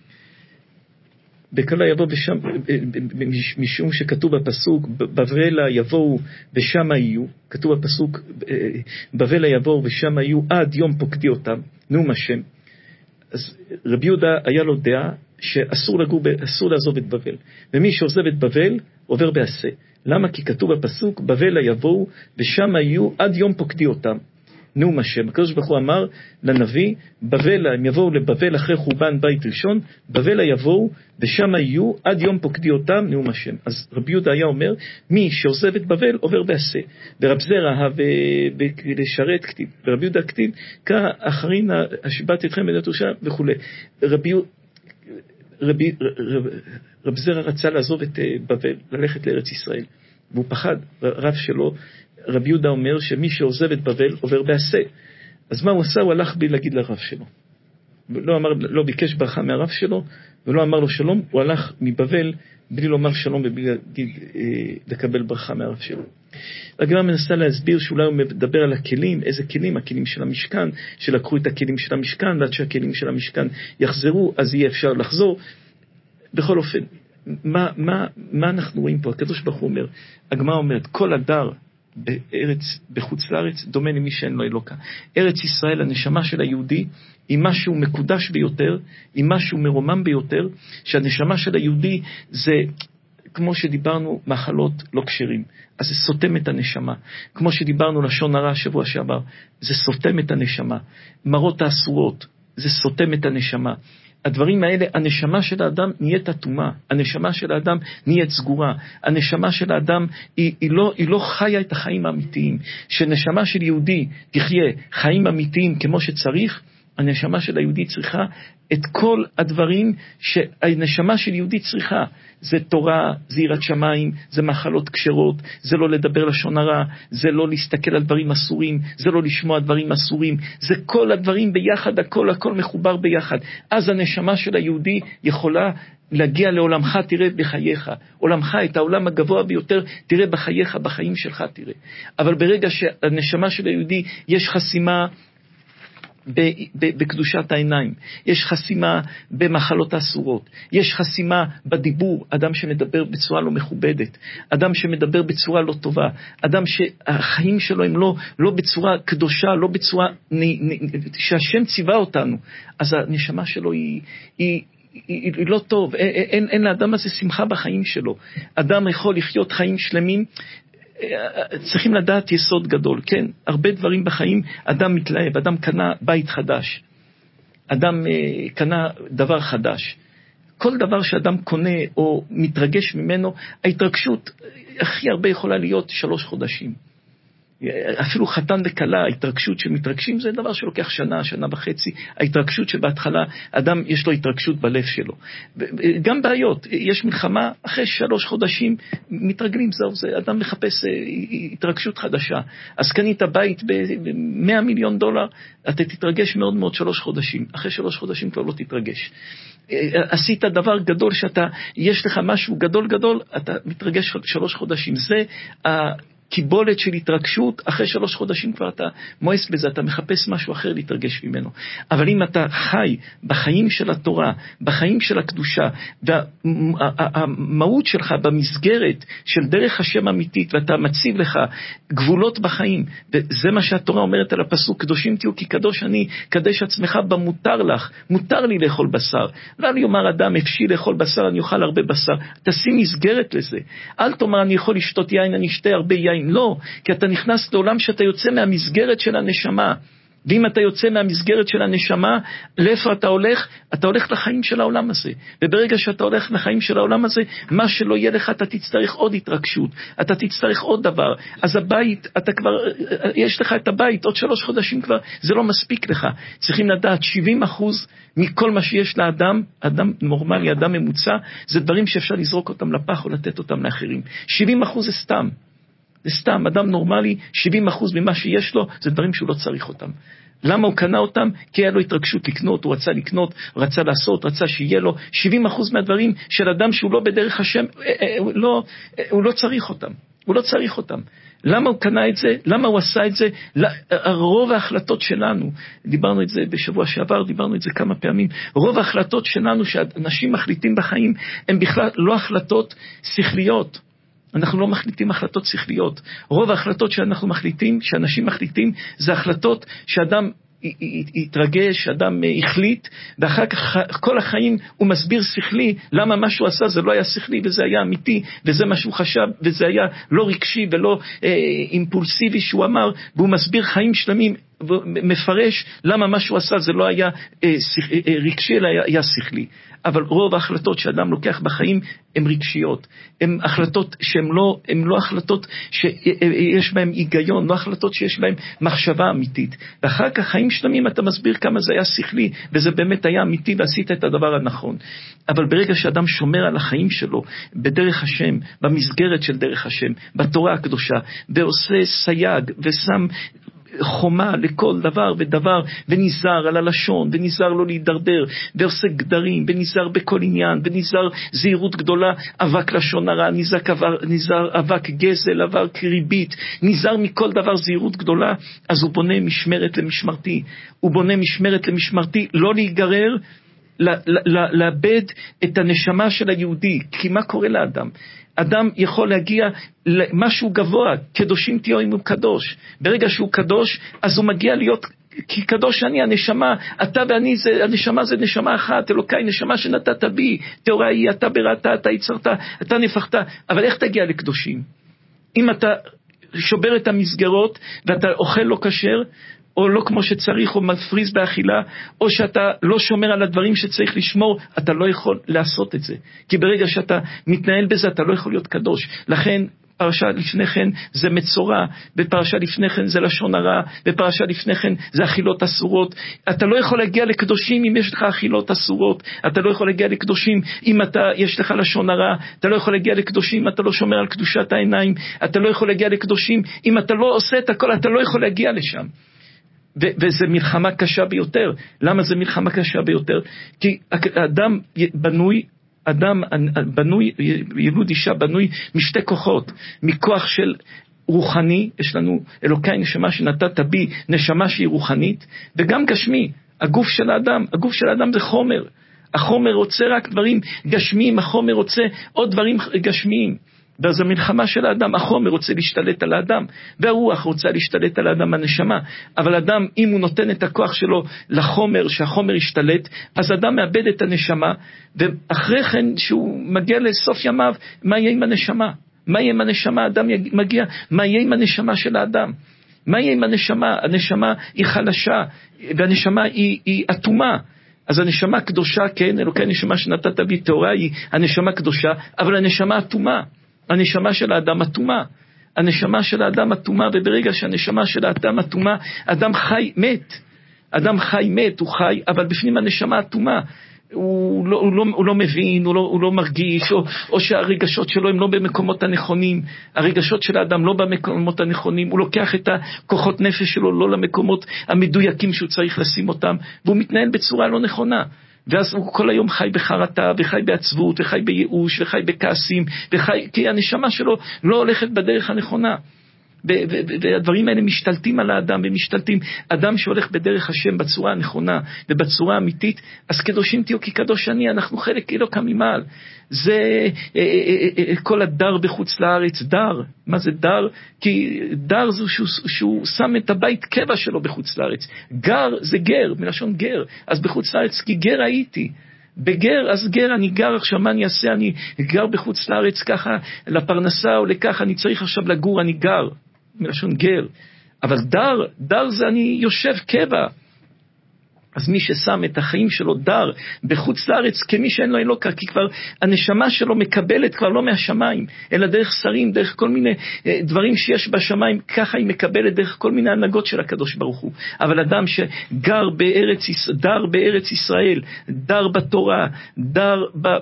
בקלה יבוא ושם, משום שכתוב בפסוק, בבלה יבואו ושם יהיו, כתוב בפסוק, בבלה יבואו ושם יהיו עד יום פוקדי אותם, נאום השם. אז רבי יהודה היה לו דעה שאסור לעזוב את בבל, ומי שעוזב את בבל עובר בעשה. למה? כי כתוב בפסוק, בבלה יבואו ושם יהיו עד יום פוקדי אותם, נאום השם. הקדוש ברוך הוא אמר לנביא, בבלה, הם יבואו לבבל אחרי חורבן בית ראשון, בבלה יבואו ושם יהיו עד יום פוקדי אותם, נאום השם. אז רבי יהודה היה אומר, מי שעוזב את בבל עובר בעשה. ורב זרע אהב לשרת כתיב, ורבי יהודה כתיב, כאחרין השבעת אתכם בדעת ראשה וכו'. רב זרע רצה לעזוב את בבל, ללכת לארץ ישראל, והוא פחד, רב שלו, רבי יהודה אומר שמי שעוזב את בבל עובר בעשה. אז מה הוא עשה? הוא הלך בלי להגיד לרב שלו. לא ביקש ברכה מהרב שלו, ולא אמר לו שלום, הוא הלך מבבל בלי לומר שלום ובלי לקבל ברכה מהרב שלו. הגמרא מנסה להסביר שאולי הוא מדבר על הכלים, איזה כלים? הכלים של המשכן, שלקחו את הכלים של המשכן, ועד שהכלים של המשכן יחזרו, אז יהיה אפשר לחזור. בכל אופן, מה אנחנו רואים פה? הקדוש ברוך הוא אומר, הגמרא אומרת, כל הדר בחוץ לארץ דומה למי שאין לו אלוקה. ארץ ישראל, הנשמה של היהודי, היא משהו מקודש ביותר, היא משהו מרומם ביותר, שהנשמה של היהודי זה, כמו שדיברנו, מחלות לא כשרים, אז זה סותם את הנשמה. כמו שדיברנו לשון הרע שבוע שעבר, זה סותם את הנשמה. מרות האסורות, זה סותם את הנשמה. הדברים האלה, הנשמה של האדם נהיית אטומה, הנשמה של האדם נהיית סגורה, הנשמה של האדם היא לא חיה את החיים האמיתיים. שנשמה של יהודי תחיה חיים אמיתיים כמו שצריך, הנשמה של היהודי צריכה את כל הדברים שהנשמה של יהודי צריכה. זה תורה, זה יראת שמיים, זה מחלות כשרות, זה לא לדבר לשון הרע, זה לא להסתכל על דברים אסורים, זה לא לשמוע דברים אסורים, זה כל הדברים ביחד, הכל מחובר ביחד. אז הנשמה של היהודי יכולה להגיע לעולמך, תראה בחייך, עולמך, את העולם הגבוה ביותר, תראה בחייך, בחיים שלך תראה. אבל ברגע שהנשמה של היהודי יש חסימה בקדושת העיניים, יש חסימה במחלות האסורות, יש חסימה בדיבור, אדם שמדבר בצורה לא מכובדת, אדם שמדבר בצורה לא טובה, אדם שהחיים שלו הם לא בצורה קדושה, לא בצורה שהשם ציווה אותנו, אז הנשמה שלו היא לא טוב, אין לאדם הזה שמחה בחיים שלו. אדם יכול לחיות חיים שלמים, צריכים לדעת יסוד גדול, כן, הרבה דברים בחיים, אדם מתלהב, אדם קנה בית חדש, אדם קנה דבר חדש, כל דבר שאדם קונה או מתרגש ממנו, ההתרגשות הכי הרבה יכולה להיות 3 חודשים. אפילו חתן וכלה, ההתרגשות שמתרגשים זה דבר שלוקח שנה, שנה וחצי. ההתרגשות שבהתחלה, אדם יש לו התרגשות בלב שלו. גם בעיות, יש מלחמה, אחרי 3 חודשים מתרגלים, זה אדם מחפש התרגשות חדשה. אז קנית בית ב$100 מיליון, אתה תתרגש מאוד מאוד 3 חודשים. אחרי 3 חודשים כבר לא תתרגש. עשית דבר גדול יש לך משהו גדול, אתה מתרגש 3 חודשים. זה קיבולת של התרגשות, אחרי 3 חודשים כבר אתה מואס בזה, אתה מחפש משהו אחר להתרגש ממנו. אבל אם אתה חי בחיים של התורה, בחיים של הקדושה, והמהות שלך במסגרת של דרך השם אמיתית, ואתה מציב לך גבולות בחיים, וזה מה שהתורה אומרת על הפסוק, קדושים תהיו כי קדוש אני, קדש עצמך במותר לך, מותר לי לאכול בשר. לא יאמר אדם, אפשי לאכול בשר, אני אוכל הרבה בשר. תשים מסגרת לזה. אל תאמר, אני יכול לשתות יין, אני אשתה הרבה יין. לא, כי אתה נכנס לעולם שאתה יוצא מהמסגרת של הנשמה. ואם אתה יוצא מהמסגרת של הנשמה, לאיפה אתה הולך? אתה הולך לחיים של העולם הזה. וברגע שאתה הולך לחיים של העולם הזה, מה שלא יהיה לך, אתה תצטרך עוד התרגשות. אתה תצטרך עוד דבר. אז הבית, יש לך את הבית, עוד 3 חודשים כבר, זה לא מספיק לך. צריכים לדעת, 70% מכל מה שיש לאדם, אדם נורמלי, אדם ממוצע, זה דברים שאפשר לזרוק אותם לפח או לתת אותם לאחרים. 70% זה סתם. זה סתם, אדם נורמלי, 70% ממה שיש לו, זה דברים שהוא לא צריך אותם. למה הוא קנה אותם? כי היה לו התרגשות לקנות, הוא רצה לקנות, הוא רצה לעשות, רצה שיהיה לו. 70% מהדברים של אדם שהוא לא בדרך השם, הוא לא צריך אותם. הוא לא צריך אותם. למה הוא קנה את זה? למה הוא עשה את זה? רוב ההחלטות שלנו, דיברנו את זה בשבוע שעבר, דיברנו את זה כמה פעמים, רוב ההחלטות שלנו שאנשים מחליטים בחיים, הן בכלל לא החלטות שכליות. אנחנו לא מחליטים החלטות שכליות. רוב ההחלטות שאנשים מחליטים, זה החלטות שאדם התרגש, אדם החליט, ואחר כך כל החיים הוא מסביר שכלי, למה מה שהוא עשה זה לא היה שכלי, וזה היה אמיתי, וזה מה שהוא חשב, וזה היה לא רגשי ולא אימפולסיבי שהוא אמר, והוא מסביר חיים שלמים, ומפרש למה מה שהוא עשה זה לא היה רגשי, אלא היה שכלי. אבל רוב ההחלטות שאדם לוקח בחיים הן רגשיות, הן החלטות שהן לא החלטות שיש בהן היגיון, לא החלטות שיש בהן מחשבה אמיתית. ואחר כך חיים שלמים אתה מסביר כמה זה היה שכלי, וזה באמת היה אמיתי ועשית את הדבר הנכון. אבל ברגע שאדם שומר על החיים שלו בדרך השם, במסגרת של דרך השם, בתורה הקדושה, ועושה סייג ושם חומה לכל דבר ודבר, ונזהר על הלשון, ונזהר לא להידרדר, ועושה גדרים, ונזהר בכל עניין, ונזהר זהירות גדולה, אבק לשון הרע, נזהר אבק גזל, אבק ריבית, נזהר מכל דבר זהירות גדולה. אז הוא בונה משמרת למשמרתי, הוא בונה משמרת למשמרתי, לא להיגרר, לאבד את הנשמה של היהודי. כי מה קורה לאדם? אדם יכול להגיע למשהו גבוה, קדושים תהיו אם הוא קדוש. ברגע שהוא קדוש, אז הוא מגיע להיות, כי קדוש אני, הנשמה, אתה ואני, הנשמה זה נשמה אחת, אלוקי נשמה שנתת בי, תאורה היא, אתה בראת, אתה יצרת, אתה נפחת. אבל איך תגיע לקדושים? אם אתה שובר את המסגרות, ואתה אוכל לא כשר, או לא כמו שצריך, או מפריז באכילה, או שאתה לא שומר על הדברים שצריך לשמור, אתה לא יכול לעשות את זה. כי ברגע שאתה מתנהל בזה, אתה לא יכול להיות קדוש. לכן, פרשה לפני כן זה מצורע, בפרשה לפני כן זה לשון הרע, בפרשה לפני כן זה אכילות אסורות. אתה לא יכול להגיע לקדושים אם יש לך אכילות אסורות, אתה לא יכול להגיע לקדושים אם יש לך לשון הרע, אתה לא יכול להגיע לקדושים אם אתה לא שומר על קדושת העיניים, אתה לא יכול להגיע לקדושים אם אתה לא עושה את הכל, אתה לא יכול להגיע לשם. וזה מלחמה קשה ביותר. למה זה מלחמה קשה ביותר? כי אדם בנוי, ילוד אישה בנוי משתי כוחות, מכוח של רוחני, יש לנו אלוקי נשמה שנתת בי, נשמה שהיא רוחנית, וגם גשמי, הגוף של האדם זה חומר, החומר רוצה רק דברים גשמיים, החומר רוצה עוד דברים גשמיים. ואז המלחמה של האדם, החומר רוצה להשתלט על האדם, והרוח רוצה להשתלט על האדם, הנשמה. אבל אדם, אם הוא נותן את הכוח שלו לחומר, שהחומר ישתלט, אז אדם מאבד את הנשמה, ואחרי כן, שהוא מגיע לסוף ימיו, מה יהיה עם הנשמה? מה יהיה עם הנשמה? אדם מגיע, מה יהיה עם הנשמה של האדם? מה יהיה עם הנשמה? הנשמה היא חלשה, והנשמה היא אטומה. אז הנשמה קדושה, כן, אלוקי נשמה שנתת בי, תאורה היא הנשמה קדושה, אבל הנשמה אטומה. הנשמה של האדם אטומה. הנשמה של האדם אטומה, וברגע שהנשמה של האדם אטומה, אדם חי מת. אדם חי מת, הוא חי, אבל בפנים הנשמה אטומה. הוא לא מבין, הוא לא מרגיש, או שהרגשות שלו הם לא במקומות הנכונים. הרגשות של האדם לא במקומות הנכונים. הוא לוקח את הכוחות נפש שלו לא למקומות המדויקים שהוא צריך לשים אותם, והוא מתנהל בצורה לא נכונה. ואז הוא כל היום חי בחרטה, וחי בעצבות, וחי בייאוש, וחי בכעסים, כי הנשמה שלו לא הולכת בדרך הנכונה. והדברים האלה משתלטים על האדם, ומשתלטים. אדם שהולך בדרך השם בצורה הנכונה ובצורה האמיתית, אז קדושים תהיו כי קדוש אני, אנחנו חלק אלוקא ממעל. זה כל הדר בחוץ לארץ. דר, מה זה דר? כי דר זה שהוא שם את הבית קבע שלו בחוץ לארץ. גר זה גר, מלשון גר. אז בחוץ לארץ, כי גר הייתי בגר, אז גר, אני גר עכשיו, מה אני אעשה? אני גר בחוץ לארץ ככה לפרנסה או לככה, אני צריך עכשיו לגור, אני גר, מלשון גר. אבל דר זה אני יושב קבע. אז מי ששם את החיים שלו דר בחוץ לארץ, כמי שאין לו אלוקה, כי כבר הנשמה שלו מקבלת כבר לא מהשמיים, אלא דרך שרים, דרך כל מיני דברים שיש בשמיים, ככה היא מקבלת דרך כל מיני הנהגות של הקדוש ברוך הוא. אבל אדם שגר דר בארץ ישראל, דר בתורה, דר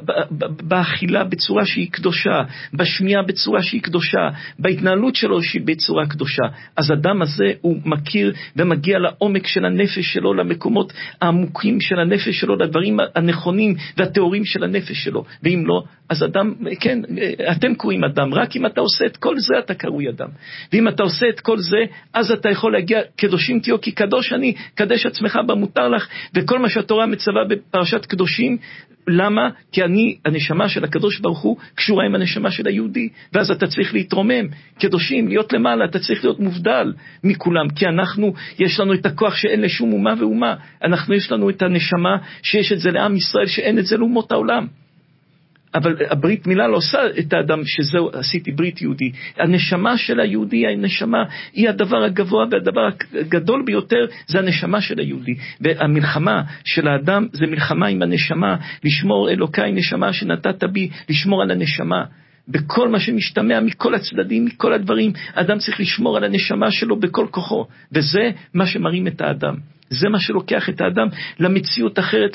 באכילה בצורה שהיא קדושה, בשמיעה בצורה שהיא קדושה, בהתנהלות שלו שהיא בצורה קדושה, אז אדם הזה הוא מכיר ומגיע לעומק של הנפש שלו, למקומות העמוקים של הנפש שלו, לדברים הנכונים והתיאורים של הנפש שלו. ואם לא, אז אדם, כן, אתם קוראים אדם, רק אם אתה עושה את כל זה אתה קרוי אדם. ואם אתה עושה את כל זה, אז אתה יכול להגיע, קדושים תהיו כי קדוש אני, קדש עצמך במותר לך, וכל מה שהתורה מצווה בפרשת קדושים. למה? כי הנשמה של הקדוש ברוך הוא קשורה עם הנשמה של היהודי, ואז אתה צריך להתרומם, קדושים, להיות למעלה, אתה צריך להיות מובדל מכולם, כי יש לנו את הכוח שאין לשום אומה ואומה, יש לנו את הנשמה שיש את זה לעם ישראל, שאין את זה לאומות העולם. אבל הברית מילה לא עושה את האדם שזהו, עשיתי ברית יהודי. הנשמה של היהודי, הנשמה היא הדבר הגבוה והדבר הגדול ביותר, זה הנשמה של היהודי. והמלחמה של האדם זה מלחמה עם הנשמה, לשמור אלוקי נשמה שנתת בי, לשמור על הנשמה. בכל מה שמשתמע מכל הצדדים, מכל הדברים, האדם צריך לשמור על הנשמה שלו בכל כוחו. וזה מה שמרים את האדם. זה מה שלוקח את האדם למציאות אחרת,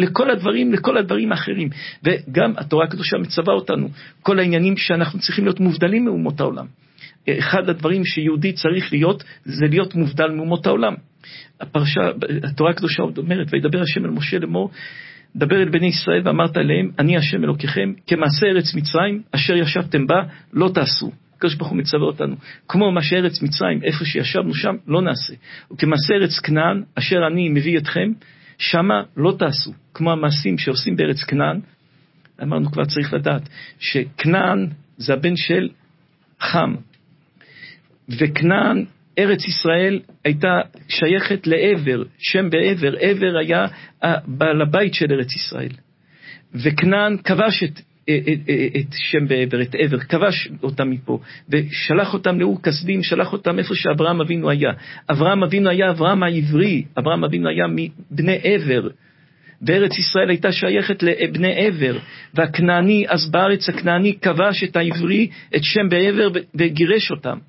לכל הדברים האחרים. וגם התורה הקדושה מצווה אותנו, כל העניינים שאנחנו צריכים להיות מובדלים מאומות העולם. אחד הדברים שיהודי צריך להיות, זה להיות מובדל מאומות העולם. התורה הקדושה אומרת, וידבר השם אל משה לאמור, דבר אל בני ישראל ואמרת אליהם, אני השם אלוקיכם, כמעשה ארץ מצרים, אשר ישבתם בה, לא תעשו. הקדוש ברוך הוא מצווה אותנו, כמו מה שארץ מצרים, איפה שישבנו שם, לא נעשה. וכמעשה ארץ כנען, אשר אני מביא אתכם, שמה לא תעשו. כמו המעשים שעושים בארץ כנען, אמרנו כבר צריך לדעת, שכנען זה הבן של חם. וכנען, ארץ ישראל הייתה שייכת לעבר, שם בעבר, עבר היה בעל הבית של ארץ ישראל. וכנען כבש את שם בעבר, את עבר, כבש אותם מפה, ושלח אותם לאור כסדים, שלח אותם איפה שאברהם אבינו היה. אברהם אבינו היה אברהם העברי, אברהם אבינו היה מבני עבר, וארץ ישראל הייתה שייכת לבני עבר, והכנעני, אז בארץ הכנעני כבש את העברי, את שם בעבר, וגירש אותם.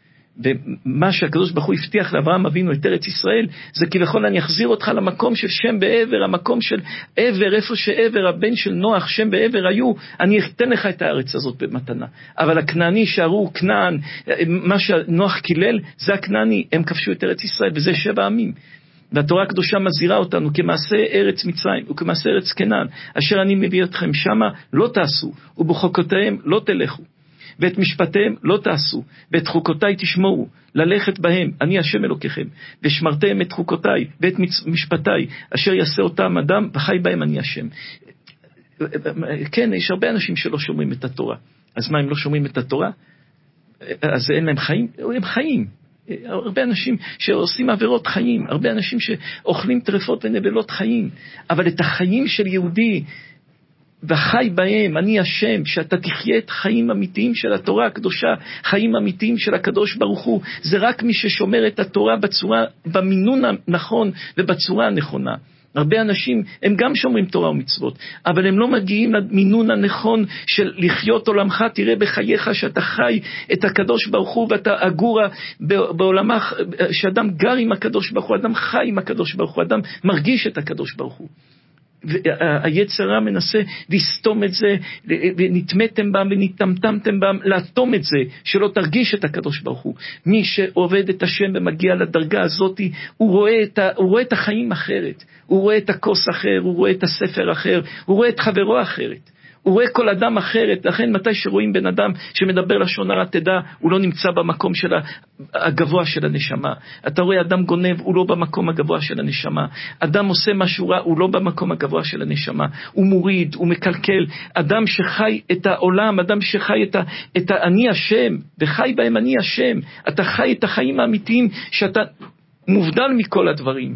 ומה שהקדוש ברוך הוא הבטיח לאברהם אבינו את ארץ ישראל, זה כביכול אני אחזיר אותך למקום של שם בעבר, המקום של עבר, איפה שעבר הבן של נוח, שם בעבר היו, אני אתן לך את הארץ הזאת במתנה. אבל הכנעני שערו כנען, מה שנוח קילל, זה הכנעני, הם כבשו את ארץ ישראל, וזה 7 עמים. והתורה הקדושה מזהירה אותנו, כמעשה ארץ מצרים וכמעשה ארץ כנען, אשר אני מביא אתכם שמה, לא תעשו, ובחוקותיהם לא תלכו. ואת משפטיהם לא תעשו, ואת חוקותיי תשמעו, ללכת בהם, אני השם אלוקיכם, ושמרתם את חוקותיי, ואת משפטיי, אשר יעשה אותם אדם, וחי בהם אני השם. כן, יש הרבה אנשים שלא שומרים את התורה. אז מה, הם לא שומרים את התורה? אז אין להם חיים? הם חיים. הרבה אנשים שעושים עבירות חיים, הרבה אנשים שאוכלים טרפות ונבלות חיים, אבל את החיים של יהודי, וחי בהם, אני השם, שאתה תחיה את חיים אמיתיים של התורה הקדושה, חיים אמיתיים של הקדוש ברוך הוא, זה רק מי ששומר את התורה במינון הנכון ובצורה הנכונה. הרבה אנשים, הם גם שומרים תורה ומצוות, אבל הם לא מגיעים למינון הנכון של לחיות עולמך, תראה בחייך שאתה חי את הקדוש ברוך הוא, ואתה אגורה בעולמך, שאדם גר עם הקדוש ברוך הוא, אדם חי עם הקדוש ברוך הוא, אדם מרגיש את הקדוש ברוך הוא. היצר הרע מנסה לסתום את זה, ונטמתם בם ונטמטמתם בם, לאטום את זה, שלא תרגיש את הקדוש ברוך הוא. מי שעובד את השם ומגיע לדרגה הזאת, הוא רואה את החיים אחרת, הוא רואה את הכוס אחר, הוא רואה את הספר אחר, הוא רואה את חברו אחרת, הוא רואה כל אדם אחרת. לכן מתי שרואים בן אדם שמדבר לשון הרע, תדע, הוא לא נמצא במקום של הגבוה של הנשמה. אתה רואה אדם גונב, הוא לא במקום הגבוה של הנשמה. אדם עושה משהו רע, הוא לא במקום הגבוה של הנשמה. הוא מוריד, הוא מקלקל. אדם שחי את העולם, אדם שחי את אני השם, וחי בהם אני השם. אתה חי את החיים האמיתיים, שאתה מובדל מכל הדברים.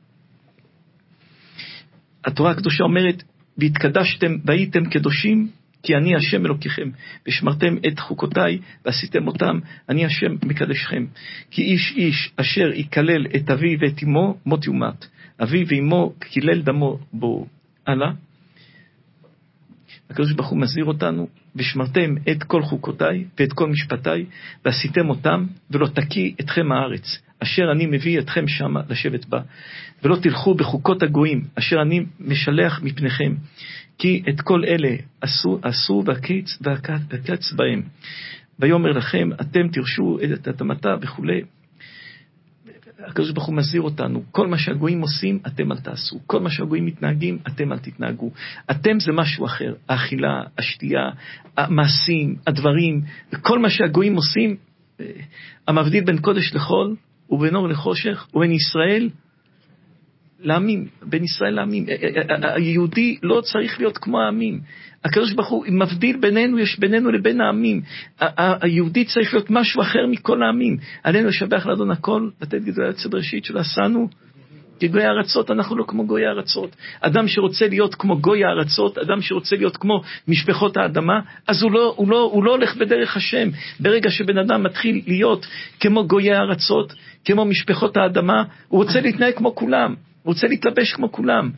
התורה הקדושה אומרת, והתקדשתם והייתם קדושים, כי אני השם אלוקיכם, ושמרתם את חוקותיי ועשיתם אותם, אני השם מקדשכם. כי איש איש אשר יקלל את אביו ואת אמו, מות יומת. אביו ואמו קילל דמו בו. הלאה. הקדוש ברוך הוא מזהיר אותנו, ושמרתם את כל חוקותיי ואת כל משפטיי, ועשיתם אותם, ולא תקיא אתכם הארץ, אשר אני מביא אתכם שמה לשבת בה, ולא תלכו בחוקות הגויים, אשר אני משלח מפניכם, כי את כל אלה עשו והקץ בהם. ויאמר לכם, אתם תרשו את התמתה וכו'. הקדוש ברוך הוא מזהיר אותנו, כל מה שהגויים עושים, אתם אל תעשו. כל מה שהגויים מתנהגים, אתם אל תתנהגו. אתם זה משהו אחר, האכילה, השתייה, המעשים, הדברים, כל מה שהגויים עושים, המבדיל בין קודש לחול, ובין אור לחושך, ובין ישראל לעמים, בין ישראל לעמים. היהודי לא צריך להיות כמו העמים. הקדוש ברוך הוא מבדיל בינינו, יש בינינו לבין העמים. היהודי צריך להיות משהו אחר מכל העמים. עלינו לשבח לאדון הכל, לתת גדולי הצד ראשית של עשנו, כגוי הארצות. אנחנו לא כמו גוי הארצות. אדם שרוצה להיות כמו גוי הארצות, אדם שרוצה להיות כמו משפחות האדמה, אז הוא לא הולך בדרך השם. ברגע שבן אדם מתחיל להיות כמו גוי הארצות, כמו משפחות האדמה, הוא רוצה להתנהג כמו כולם. הוא רוצה להתלבש כמו כולם,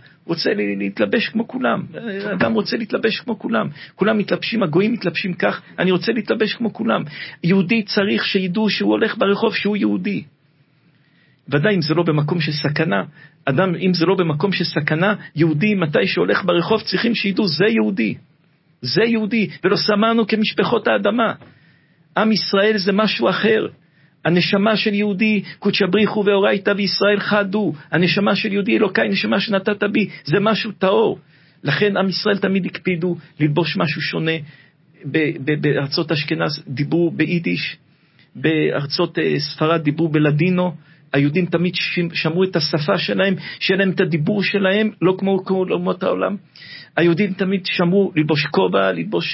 אדם רוצה להתלבש כמו כולם, כולם מתלבשים, הגויים מתלבשים כך, אני רוצה להתלבש כמו כולם. יהודי צריך שידעו שהוא הולך ברחוב שהוא יהודי, ודאי אם זה לא במקום של סכנה. אדם, אם זה לא במקום של סכנה, יהודי מתי שהולך ברחוב צריכים שידעו זה יהודי, ולא שמענו כמשפחות האדמה. עם ישראל זה משהו אחר. הנשמה של יהודי, קודש בריחו ואורייתא וישראל חדו. הנשמה של יהודי אלוקי, נשמה שנתת בי, זה משהו טהור. לכן עם ישראל תמיד הקפידו ללבוש משהו שונה. בארצות אשכנז דיברו ביידיש, בארצות ספרד דיברו בלדינו. היהודים תמיד שמרו את השפה שלהם, שיהיה להם את הדיבור שלהם, לא כמו אומות העולם. היהודים תמיד שמרו ללבוש כובע, ללבוש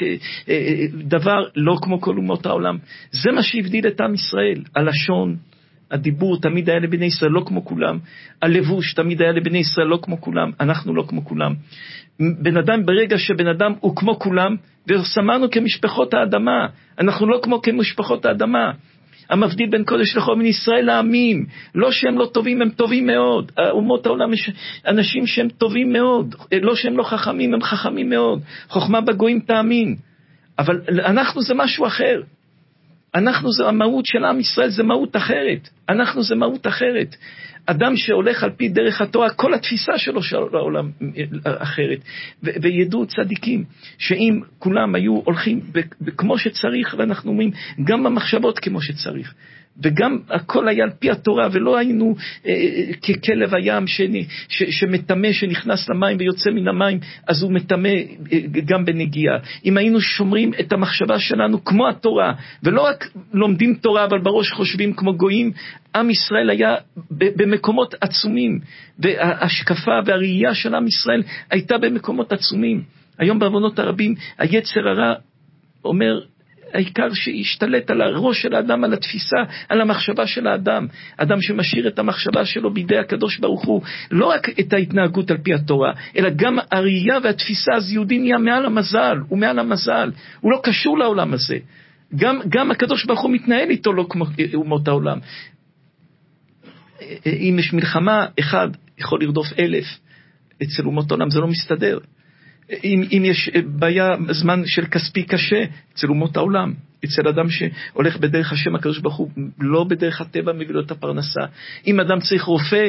דבר לא כמו כל אומות העולם. זה מה שהבדיל את עם ישראל. הלשון, הדיבור תמיד היה לבני ישראל לא כמו כולם. הלבוש תמיד היה לבני ישראל לא כמו כולם. אנחנו לא כמו כולם. בן אדם, ברגע שבן אדם הוא כמו כולם, ושמענו כמשפחות האדמה. אנחנו לא כמו כמשפחות האדמה. המבדיל בין קודש לחול מן ישראל לעמים, לא שהם לא טובים, הם טובים מאוד. אומות העולם יש אנשים שהם טובים מאוד, לא שהם לא חכמים, הם חכמים מאוד. חוכמה בגויים תאמין. אבל אנחנו זה משהו אחר. אנחנו זה המהות של עם ישראל, זה מהות אחרת. אנחנו זה מהות אחרת. אדם שהולך על פי דרך התורה, כל התפיסה שלו של העולם אחרת. וידעו צדיקים, שאם כולם היו הולכים כמו שצריך, ואנחנו אומרים, גם במחשבות כמו שצריך, וגם הכל היה על פי התורה, ולא היינו ככלב הים שמתמה, שנכנס למים ויוצא מן המים, אז הוא מתמה גם בנגיעה. אם היינו שומרים את המחשבה שלנו כמו התורה, ולא רק לומדים תורה, אבל בראש חושבים כמו גויים, עם ישראל היה במקומות עצומים, וההשקפה והראייה של עם ישראל הייתה במקומות עצומים. היום בעוונות הרבים, היצר הרע אומר, העיקר שישתלט על הראש של האדם, על התפיסה, על המחשבה של האדם. אדם שמשאיר את המחשבה שלו בידי הקדוש ברוך הוא, לא רק את ההתנהגות על פי התורה, אלא גם הראייה והתפיסה. אז יהודי נהיה מעל המזל, הוא מעל המזל, הוא לא קשור לעולם הזה. גם הקדוש ברוך הוא מתנהל איתו לא כמו אומות העולם. אם יש מלחמה, אחד יכול לרדוף 1,000. אצל אומות העולם זה לא מסתדר. אם יש בעיה, זמן של כספי קשה, אצל אומות העולם, אצל אדם שהולך בדרך השם הקדוש ברוך הוא, לא בדרך הטבע מביא לו את הפרנסה. אם אדם צריך רופא,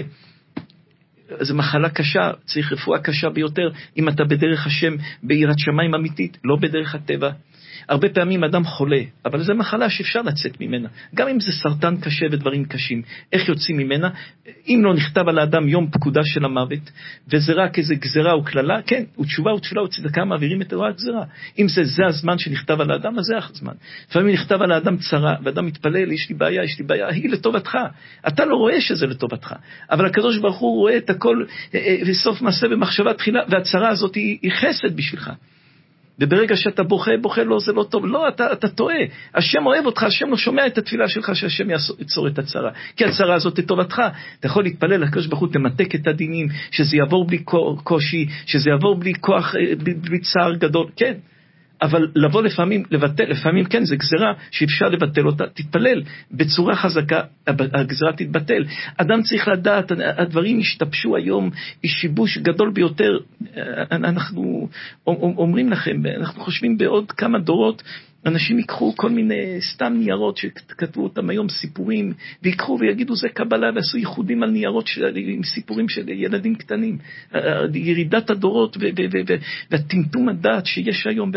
זו מחלה קשה, צריך רפואה קשה ביותר. אם אתה בדרך השם, ביראת שמיים אמיתית, לא בדרך הטבע. הרבה פעמים אדם חולה, אבל זו מחלה שאפשר לצאת ממנה. גם אם זה סרטן קשה ודברים קשים, איך יוצאים ממנה? אם לא נכתב על האדם יום פקודה של המוות, וזה רק איזה גזרה או כללה, כן, ותשובה וצדקה מעבירים את הרוע הגזרה. אם זה הזמן שנכתב על האדם, אז זה הזמן. לפעמים נכתב על האדם צרה, ואדם מתפלל, יש לי בעיה, היא לטובתך. אתה לא רואה שזה לטובתך, אבל הקדוש ברוך הוא רואה את הכל, וסוף מעשה במחשבה תחילה, והצרה הזאת היא חסד בשבילך. וברגע שאתה בוכה, לא, זה לא טוב. לא, אתה טועה. השם אוהב אותך, השם לא שומע את התפילה שלך שהשם יצור את הצרה. כי הצרה הזאת לטובתך. אתה יכול להתפלל לקדוש ברוך הוא, תמתק את הדינים, שזה יעבור בלי קושי, שזה יעבור בלי כוח, בלי צער גדול. כן. אבל לבוא לפעמים, לבטל, לפעמים כן, זה גזרה שאפשר לבטל אותה, תתפלל בצורה חזקה, הגזרה תתבטל. אדם צריך לדעת, הדברים השתבשו היום, שיבוש גדול ביותר. אנחנו אומרים לכם, אנחנו חושבים בעוד כמה דורות, אנשים ייקחו כל מיני סתם ניירות שכתבו אותם היום, סיפורים, ויקחו ויגידו זה קבלה, ועשו ייחודים על ניירות עם סיפורים של ילדים קטנים. ירידת הדורות והטמטום הדעת שיש היום,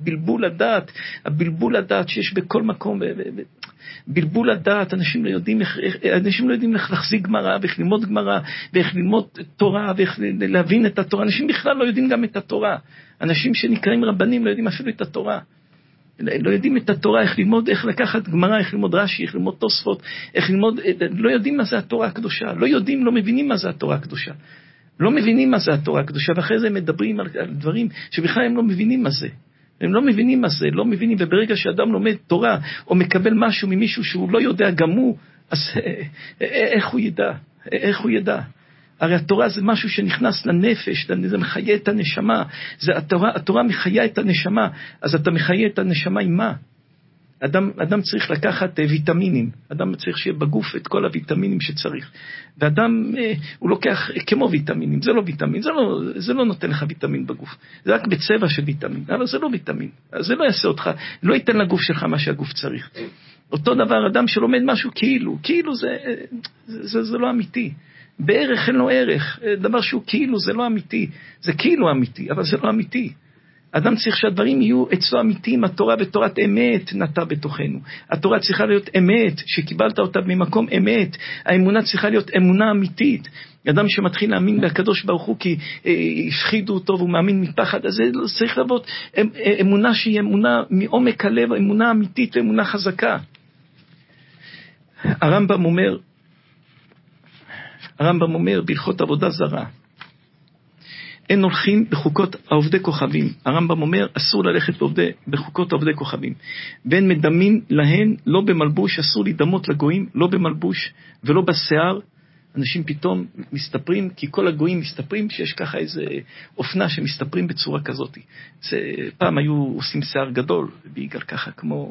הבלבול הדעת שיש בכל מקום, בלבול הדעת, אנשים לא יודעים איך להחזיק גמרא, ואיך ללמוד גמרא, ואיך ללמוד תורה, ואיך להבין את התורה. אנשים בכלל לא יודעים גם את התורה. אנשים שנקראים רבנים לא יודעים אפילו את התורה. לא יודעים את התורה, איך ללמוד, איך לקחת גמרא, איך ללמוד רש"י, איך ללמוד תוספות, איך ללמוד, לא יודעים מה זה התורה הקדושה, לא מבינים מה זה התורה הקדושה. לא מבינים מה זה התורה הקדושה, ואחרי זה הם מדברים על דברים שבכלל הם לא מבינים מה זה. הם לא מבינים מה זה, לא מבינים, וברגע שאדם לומד תורה, או מקבל משהו ממישהו שהוא לא יודע גם הוא, אז איך הוא ידע? הרי התורה זה משהו שנכנס לנפש, זה מחיה את הנשמה, התורה מחיה את הנשמה, אז אתה מחיה את הנשמה עם מה? אדם צריך לקחת ויטמינים, אדם צריך שיהיה בגוף את כל הוויטמינים שצריך, ואדם הוא לוקח כמו ויטמינים, זה לא ויטמין, זה לא נותן לך ויטמין בגוף, זה רק בצבע של ויטמין, אבל זה לא ויטמין, זה לא יעשה אותך, לא ייתן לגוף שלך מה שהגוף צריך. אותו דבר אדם שלומד משהו כאילו זה לא אמיתי, בערך אין לו ערך, דבר שהוא כאילו זה לא אמיתי, זה כאילו אמיתי, אבל זה לא אמיתי. אדם צריך שהדברים יהיו אצלו אמיתיים, התורה ותורת אמת נטע בתוכנו. התורה צריכה להיות אמת, שקיבלת אותה ממקום אמת. האמונה צריכה להיות אמונה אמיתית. אדם שמתחיל להאמין בהקדוש ברוך הוא כי הפחידו אותו והוא מאמין מפחד, אז זה צריך לבוא אמונה שהיא אמונה מעומק הלב, אמונה אמיתית ואמונה חזקה. הרמב"ם אומר בהלכות עבודה זרה, אין הולכים בחוקות עובדי כוכבים. הרמב"ם אומר, אסור ללכת בחוקות עובדי כוכבים. ואין מדמים להן, לא במלבוש, אסור להידמות לגויים, לא במלבוש ולא בשיער. אנשים פתאום מסתפרים, כי כל הגויים מסתפרים שיש ככה איזה אופנה שמסתפרים בצורה כזאת. פעם היו עושים שיער גדול, בעיקר ככה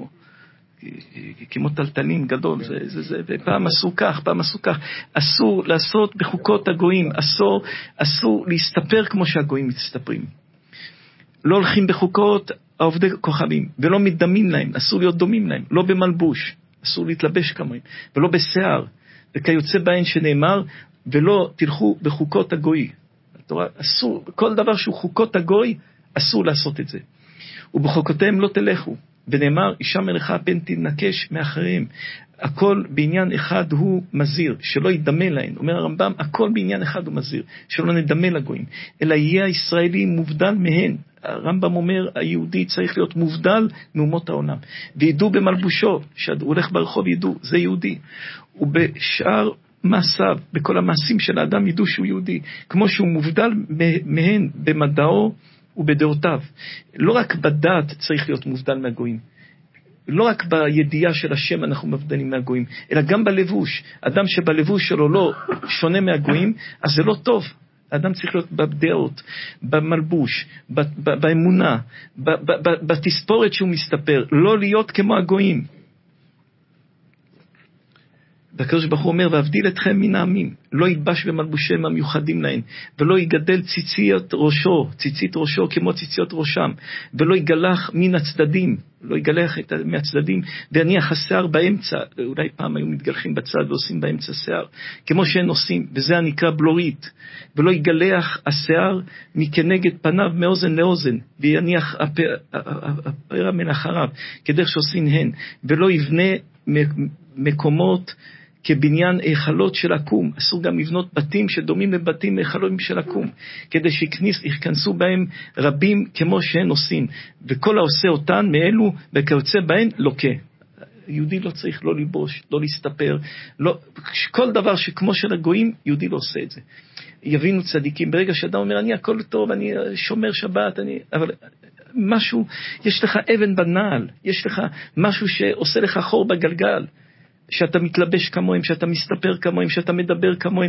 כמו טלטלים גדול, ופעם עשו כך, אסור לעשות בחוקות הגויים, אסור להסתפר כמו שהגויים מסתפרים. לא הולכים בחוקות עובדי כוכבים, ולא מדמים להם, אסור להיות דומים להם, לא במלבוש, אסור להתלבש כמוהם, ולא בשיער, וכיוצא בהן שנאמר, ולא תלכו בחוקות הגוי. התורה, אסור, כל דבר שהוא חוקות הגוי, אסור לעשות את זה. ובחוקותיהם לא תלכו. ונאמר, אישה מלאכה פן תנקש מאחריהם. הכל בעניין אחד הוא מזיר, שלא ידמה להן. אומר הרמב"ם, הכל בעניין אחד הוא מזיר, שלא נדמה לגויים. אלא יהיה הישראלי מובדל מהן. הרמב"ם אומר, היהודי צריך להיות מובדל מאומות העולם. וידעו במלבושו, שהוא הולך ברחוב ידעו, זה יהודי. ובשאר מעשיו, בכל המעשים של האדם ידעו שהוא יהודי. כמו שהוא מובדל מהן במדעו, ובדעותיו. לא רק בדעת צריך להיות מובדל מהגויים. לא רק בידיעה של השם אנחנו מבדלים מהגויים, אלא גם בלבוש. אדם שבלבוש שלו לא שונה מהגויים, אז זה לא טוב. אדם צריך להיות בדעות, במלבוש, באמונה, בתספורת שהוא מסתפר, לא להיות כמו הגויים. והקדוש ברוך הוא אומר, והבדיל אתכם מן העמים, לא ילבש במלבושיהם המיוחדים להן, ולא יגדל ציצית ראשו כמו ציציות ראשם, ולא יגלח מן הצדדים, לא יגלח מהצדדים, ויניח השיער באמצע, אולי פעם היו מתגלחים בצד ועושים באמצע שיער, כמו שהן עושים, וזה הנקרא בלורית, ולא יגלח השיער מכנגד פניו מאוזן לאוזן, ויניח הפרע מלאחריו, כדרך שעושים הן, ולא יבנה מקומות כבניין היכלות של הקום. אסור גם לבנות בתים שדומים לבתים היכלות של הקום, כדי שיכנסו בהם רבים כמו שהן עושים, וכל העושה אותן מאלו וכיוצא בהן לוקה. יהודי לא צריך לא לבוש, לא להסתפר, לא, כל דבר שכמו של הגויים, יהודי לא עושה את זה. יבינו צדיקים, ברגע שאדם אומר, אני הכל טוב, אני שומר שבת, אבל משהו, יש לך אבן בנעל, יש לך משהו שעושה לך חור בגלגל, שאתה מתלבש כמוהם, שאתה מסתפר כמוהם, שאתה מדבר כמוהם,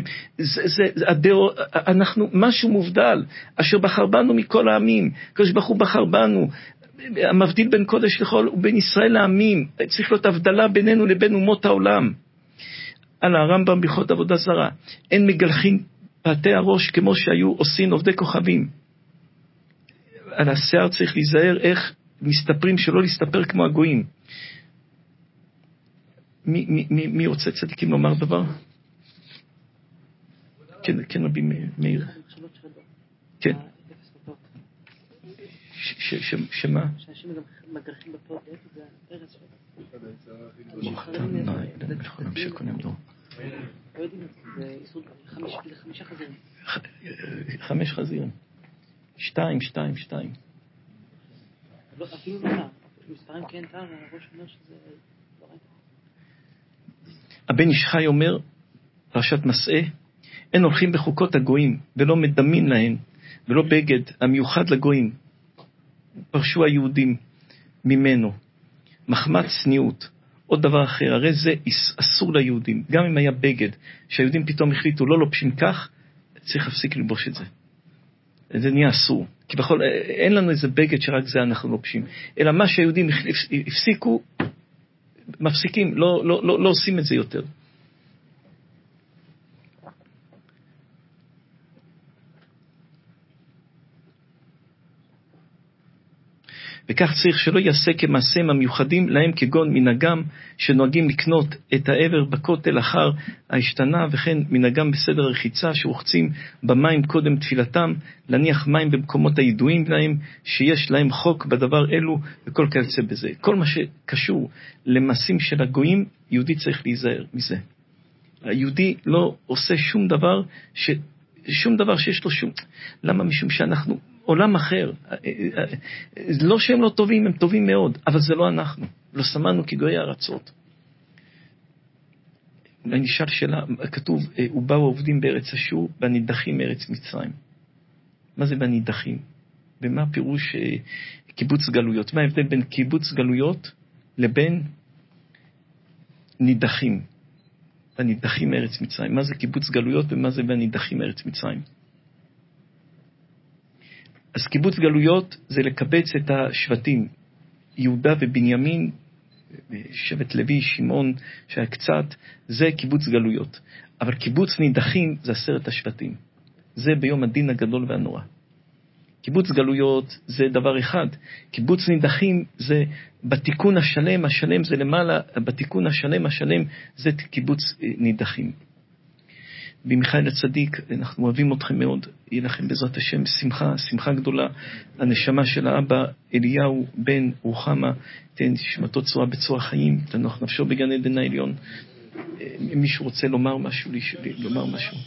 אנחנו משהו מובדל, אשר בחר בנו מכל העמים, הקדוש ברוך הוא בחר בנו, המבדיל בין קודש לחול ובין ישראל לעמים, צריך להיות הבדלה בינינו לבין אומות העולם. על הרמב"ם בהלכות עבודה זרה, אין מגלחים פאתי הראש כמו שהיו עושים עובדי כוכבים. על השיער צריך להיזהר איך מסתפרים, שלא להסתפר כמו הגויים. מי רוצה צדיקים לומר דבר? כן, רבי מאיר. כן. שמה? שאנשים מגלחים בפות, זה הארץ שלו. מוחתנאי, לכולם שקונים דור. לא יודעים את זה, זה 5 חזירים. 5 חזירים. 2. אפילו לא, מספרים כן טעם, הראש אומר שזה לא ראית. הבן איש חי אומר, פרשת מסעה, אין הולכים בחוקות הגויים, ולא מדמים להן, ולא בגד המיוחד לגויים. פרשו היהודים ממנו. מחמת צניעות. עוד דבר אחר, הרי זה אסור ליהודים. גם אם היה בגד, שהיהודים פתאום החליטו לא לובשים כך, צריך להפסיק ללבוש את זה. זה נהיה אסור. כי בכל, אין לנו איזה בגד שרק זה אנחנו לובשים. אלא מה שהיהודים הפסיקו, מפסיקים, לא עושים את זה יותר. וכך צריך שלא יעשה כמעשיהם המיוחדים להם, כגון מנהגם שנוהגים לקנות את העבר בכותל אחר ההשתנה, וכן מנהגם בסדר רחיצה שרוחצים במים קודם תפילתם, להניח מים במקומות הידועים להם, שיש להם חוק בדבר אלו, וכל כיוצא בזה. כל מה שקשור למעשים של הגויים, יהודי צריך להיזהר מזה. היהודי לא עושה שום דבר שיש לו שום. למה? משום שאנחנו עולם אחר. לא שהם לא טובים, הם טובים מאוד, אבל זה לא אנחנו. לא שמענו כגויי ארצות. אני נשאל שאלה, כתוב, ובאו עובדים בארץ אשור, והנידחים מארץ מצרים. מה זה בנידחים? ומה הפירוש קיבוץ גלויות? מה ההבדל בין קיבוץ גלויות לבין נידחים? הנידחים מארץ מצרים. מה זה קיבוץ גלויות ומה זה בנידחים מארץ מצרים? אז קיבוץ גלויות זה לקבץ את השבטים, יהודה ובנימין, שבט לוי, שמעון, שהיה קצת, זה קיבוץ גלויות. אבל קיבוץ נידחים זה 10 השבטים. זה ביום הדין הגדול והנורא. קיבוץ גלויות זה דבר אחד. קיבוץ נידחים זה בתיקון השלם, השלם זה למעלה, בתיקון השלם זה קיבוץ נידחים. במיכאל הצדיק, אנחנו אוהבים אתכם מאוד, יהיה לכם בעזרת השם שמחה גדולה. הנשמה של האבא אליהו בן רוחמה, תן נשמתו צורה בצורה חיים, תנוח נפשו בגן עדן העליון. מישהו רוצה לומר משהו? לומר משהו?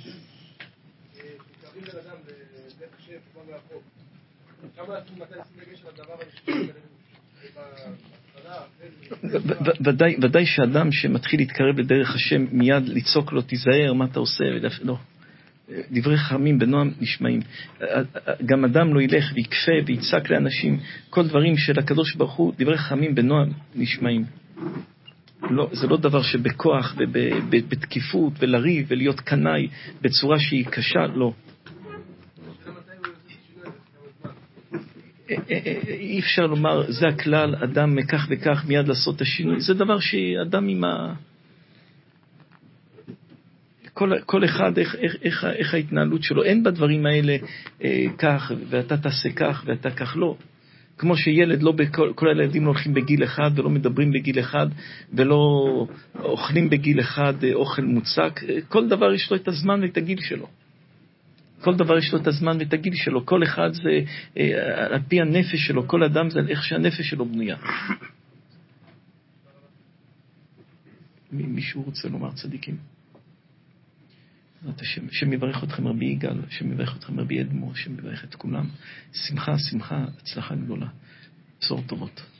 ודאי שאדם שמתחיל להתקרב לדרך השם מיד לצעוק לו תיזהר מה אתה עושה, לא, דברי חכמים בנועם נשמעים. גם אדם לא ילך ויקפה ויצעק לאנשים, כל דברים של הקדוש ברוך הוא דברי חכמים בנועם נשמעים. לא, זה לא דבר שבכוח ובתקיפות ולריב ולהיות קנאי בצורה שהיא קשה, לא. אי אפשר לומר, זה הכלל, אדם מכך וכך מיד לעשות את השינוי. זה דבר שאדם כל אחד, איך ההתנהלות שלו. אין בדברים האלה כך, ואתה תעשה כך, ואתה כך לא. כמו שילד, כל הילדים לא הולכים בגיל אחד, ולא מדברים בגיל אחד, ולא אוכלים בגיל אחד אוכל מוצק. כל דבר יש לו את הזמן ואת הגיל שלו. כל דבר יש לו את הזמן ואת הגיל שלו. כל אחד זה על פי הנפש שלו, כל אדם זה על איך שהנפש שלו בנויה. מישהו רוצה לומר צדיקים? השם יברך אתכם רבי יגאל, השם יברך אתכם רבי אדמו, השם יברך את כולם. שמחה, הצלחה גדולה. בשורות טובות.